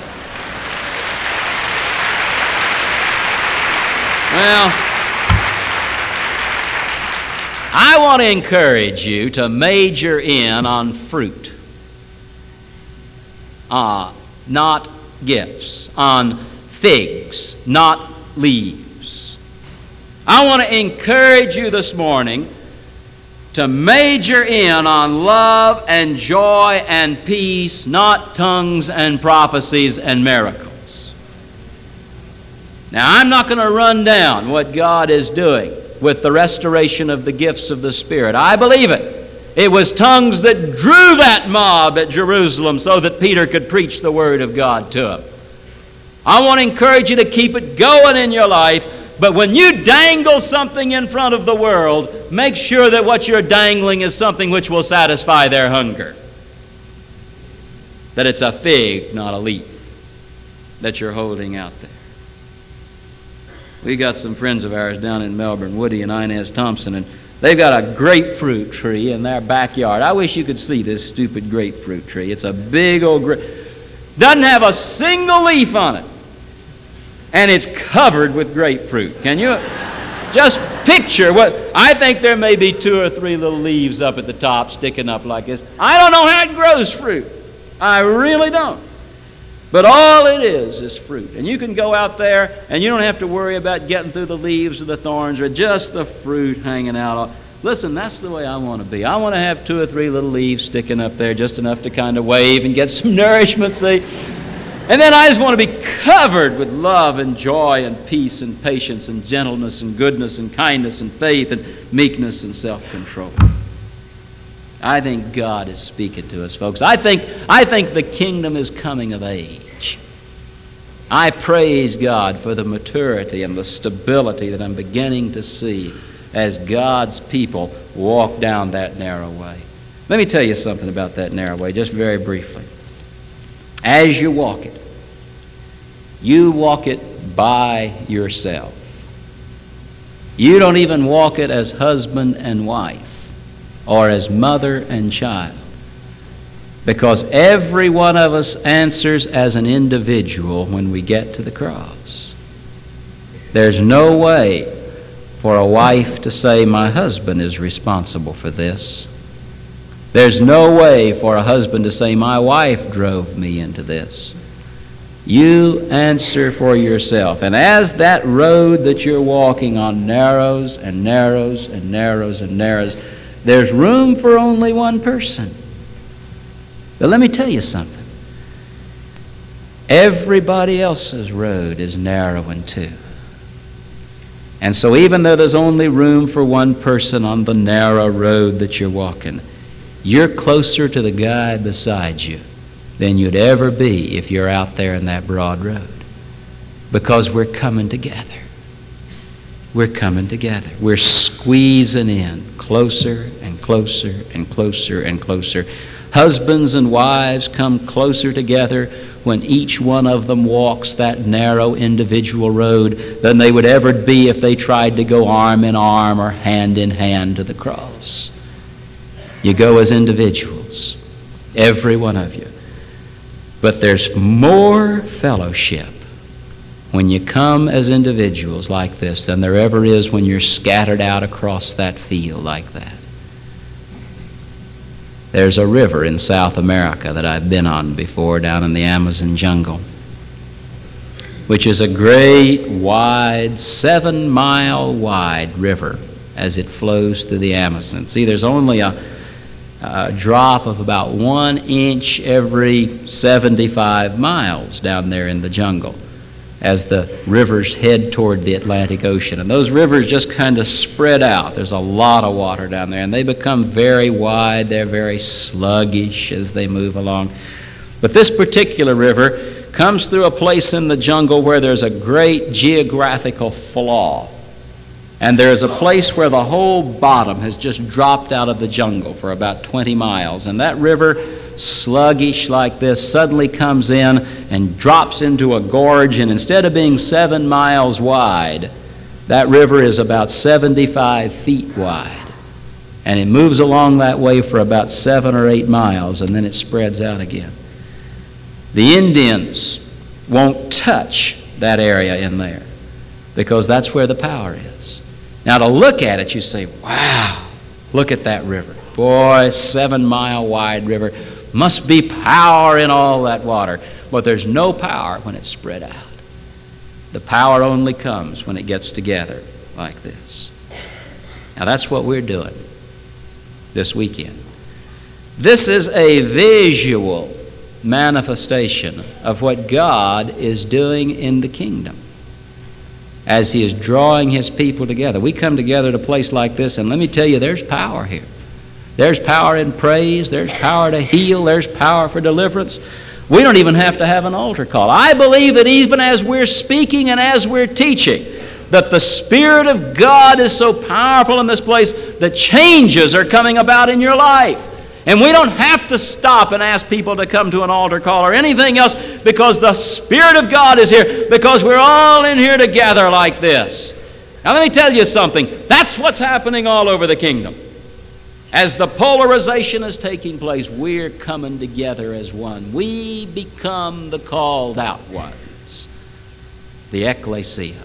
Well, I want to encourage you to major in on fruit. Uh, not gifts. On figs, not leaves. I want to encourage you this morning to major in on love and joy and peace, not tongues and prophecies and miracles. Now, I'm not going to run down what God is doing with the restoration of the gifts of the Spirit. I believe it. It was tongues that drew that mob at Jerusalem so that Peter could preach the Word of God to them. I want to encourage you to keep it going in your life. But when you dangle something in front of the world, make sure that what you're dangling is something which will satisfy their hunger. That it's a fig, not a leaf, that you're holding out there. We got some friends of ours down in Melbourne, Woody and Inez Thompson, and they've got a grapefruit tree in their backyard. I wish you could see this stupid grapefruit tree. It's a big old grape. Doesn't have a single leaf on it. And it's covered with grapefruit. Can you just picture what, I think there may be two or three little leaves up at the top sticking up like this. I don't know how it grows fruit. I really don't. But all it is is fruit. And you can go out there and you don't have to worry about getting through the leaves or the thorns or just the fruit hanging out. Listen, that's the way I want to be. I want to have two or three little leaves sticking up there, just enough to kind of wave and get some nourishment, see? And then I just want to be covered with love and joy and peace and patience and gentleness and goodness and kindness and faith and meekness and self-control. I think God is speaking to us, folks. I think, I think the kingdom is coming of age. I praise God for the maturity and the stability that I'm beginning to see as God's people walk down that narrow way. Let me tell you something about that narrow way, just very briefly. As you walk it, You walk it by yourself. You don't even walk it as husband and wife or as mother and child, because every one of us answers as an individual when we get to the cross. There's no way for a wife to say, my husband is responsible for this. There's no way for a husband to say, my wife drove me into this. You answer for yourself. And as that road that you're walking on narrows and narrows and narrows and narrows, there's room for only one person. But let me tell you something. Everybody else's road is narrowing too. And so even though there's only room for one person on the narrow road that you're walking, you're closer to the guy beside you than you'd ever be if you're out there in that broad road. Because we're coming together. We're coming together. We're squeezing in closer and closer and closer and closer. Husbands and wives come closer together when each one of them walks that narrow individual road than they would ever be if they tried to go arm in arm or hand in hand to the cross. You go as individuals, every one of you. But there's more fellowship when you come as individuals like this than there ever is when you're scattered out across that field like that. There's a river in South America that I've been on before down in the Amazon jungle, which is a great, wide, seven-mile wide river as it flows through the Amazon. See, there's only a, a drop of about one inch every seventy-five miles down there in the jungle as the rivers head toward the Atlantic Ocean. And those rivers just kind of spread out. There's a lot of water down there, and they become very wide. They're very sluggish as they move along. But this particular river comes through a place in the jungle where there's a great geographical flaw. And there's a place where the whole bottom has just dropped out of the jungle for about twenty miles. And that river, sluggish like this, suddenly comes in and drops into a gorge, and instead of being seven miles wide, that river is about seventy-five feet wide. And it moves along that way for about seven or eight miles, and then it spreads out again. The Indians won't touch that area in there because that's where the power is. Now to look at it, you say, wow, look at that river. Boy, seven mile wide river. Must be power in all that water. But there's no power when it's spread out. The power only comes when it gets together like this. Now that's what we're doing this weekend. This is a visual manifestation of what God is doing in the kingdom as He is drawing His people together. We come together at a place like this, and let me tell you, there's power here. There's power in praise. There's power to heal. There's power for deliverance. We don't even have to have an altar call. I believe that even as we're speaking and as we're teaching, that the Spirit of God is so powerful in this place that changes are coming about in your life. And we don't have to stop and ask people to come to an altar call or anything else, because the Spirit of God is here, because we're all in here together like this. Now let me tell you something. That's what's happening all over the kingdom. As the polarization is taking place, we're coming together as one. We become the called out ones, the ecclesia.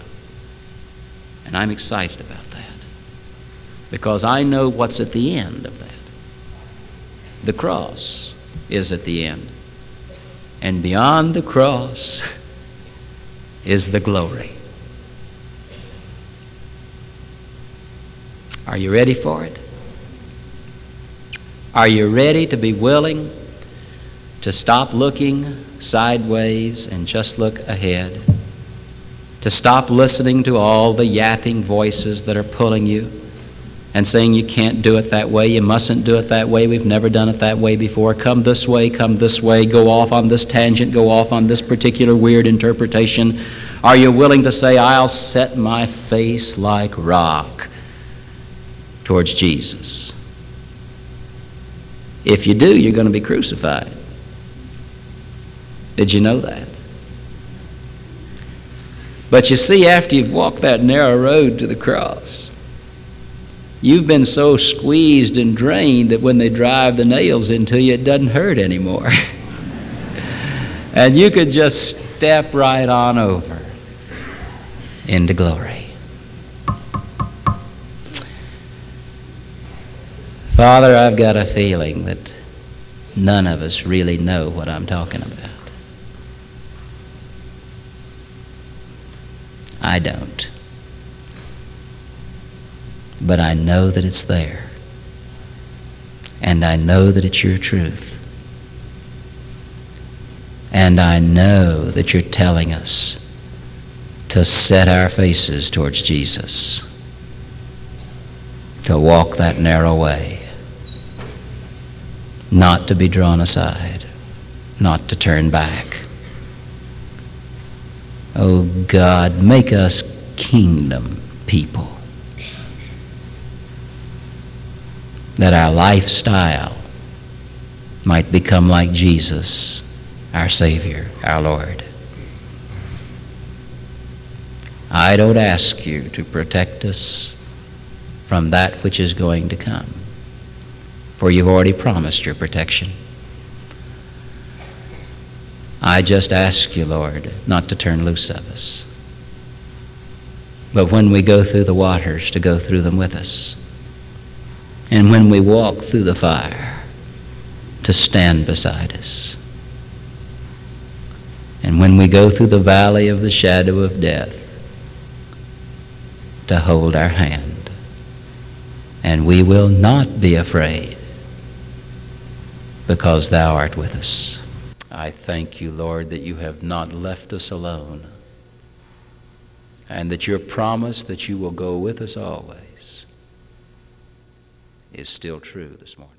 And I'm excited about that because I know what's at the end of that. The cross is at the end. And beyond the cross is the glory. Are you ready for it? Are you ready to be willing to stop looking sideways and just look ahead? To stop listening to all the yapping voices that are pulling you and saying you can't do it that way, you mustn't do it that way, we've never done it that way before, come this way, come this way, go off on this tangent, go off on this particular weird interpretation? Are you willing to say, I'll set my face like rock towards Jesus? If you do, you're going to be crucified. Did you know that? But you see, after you've walked that narrow road to the cross, you've been so squeezed and drained that when they drive the nails into you, it doesn't hurt anymore. And you could just step right on over into glory. Father, I've got a feeling that none of us really know what I'm talking about. I don't. But I know that it's there. And I know that it's your truth. And I know that you're telling us to set our faces towards Jesus, to walk that narrow way, not to be drawn aside, not to turn back. Oh God, make us kingdom people, that our lifestyle might become like Jesus, our Savior, our Lord. I don't ask you to protect us from that which is going to come, for you've already promised your protection. I just ask you, Lord, not to turn loose of us, but when we go through the waters, to go through them with us. And when we walk through the fire, to stand beside us. And when we go through the valley of the shadow of death, to hold our hand. And we will not be afraid, because thou art with us. I thank you, Lord, that you have not left us alone, and that your promise that you will go with us always is still true this morning.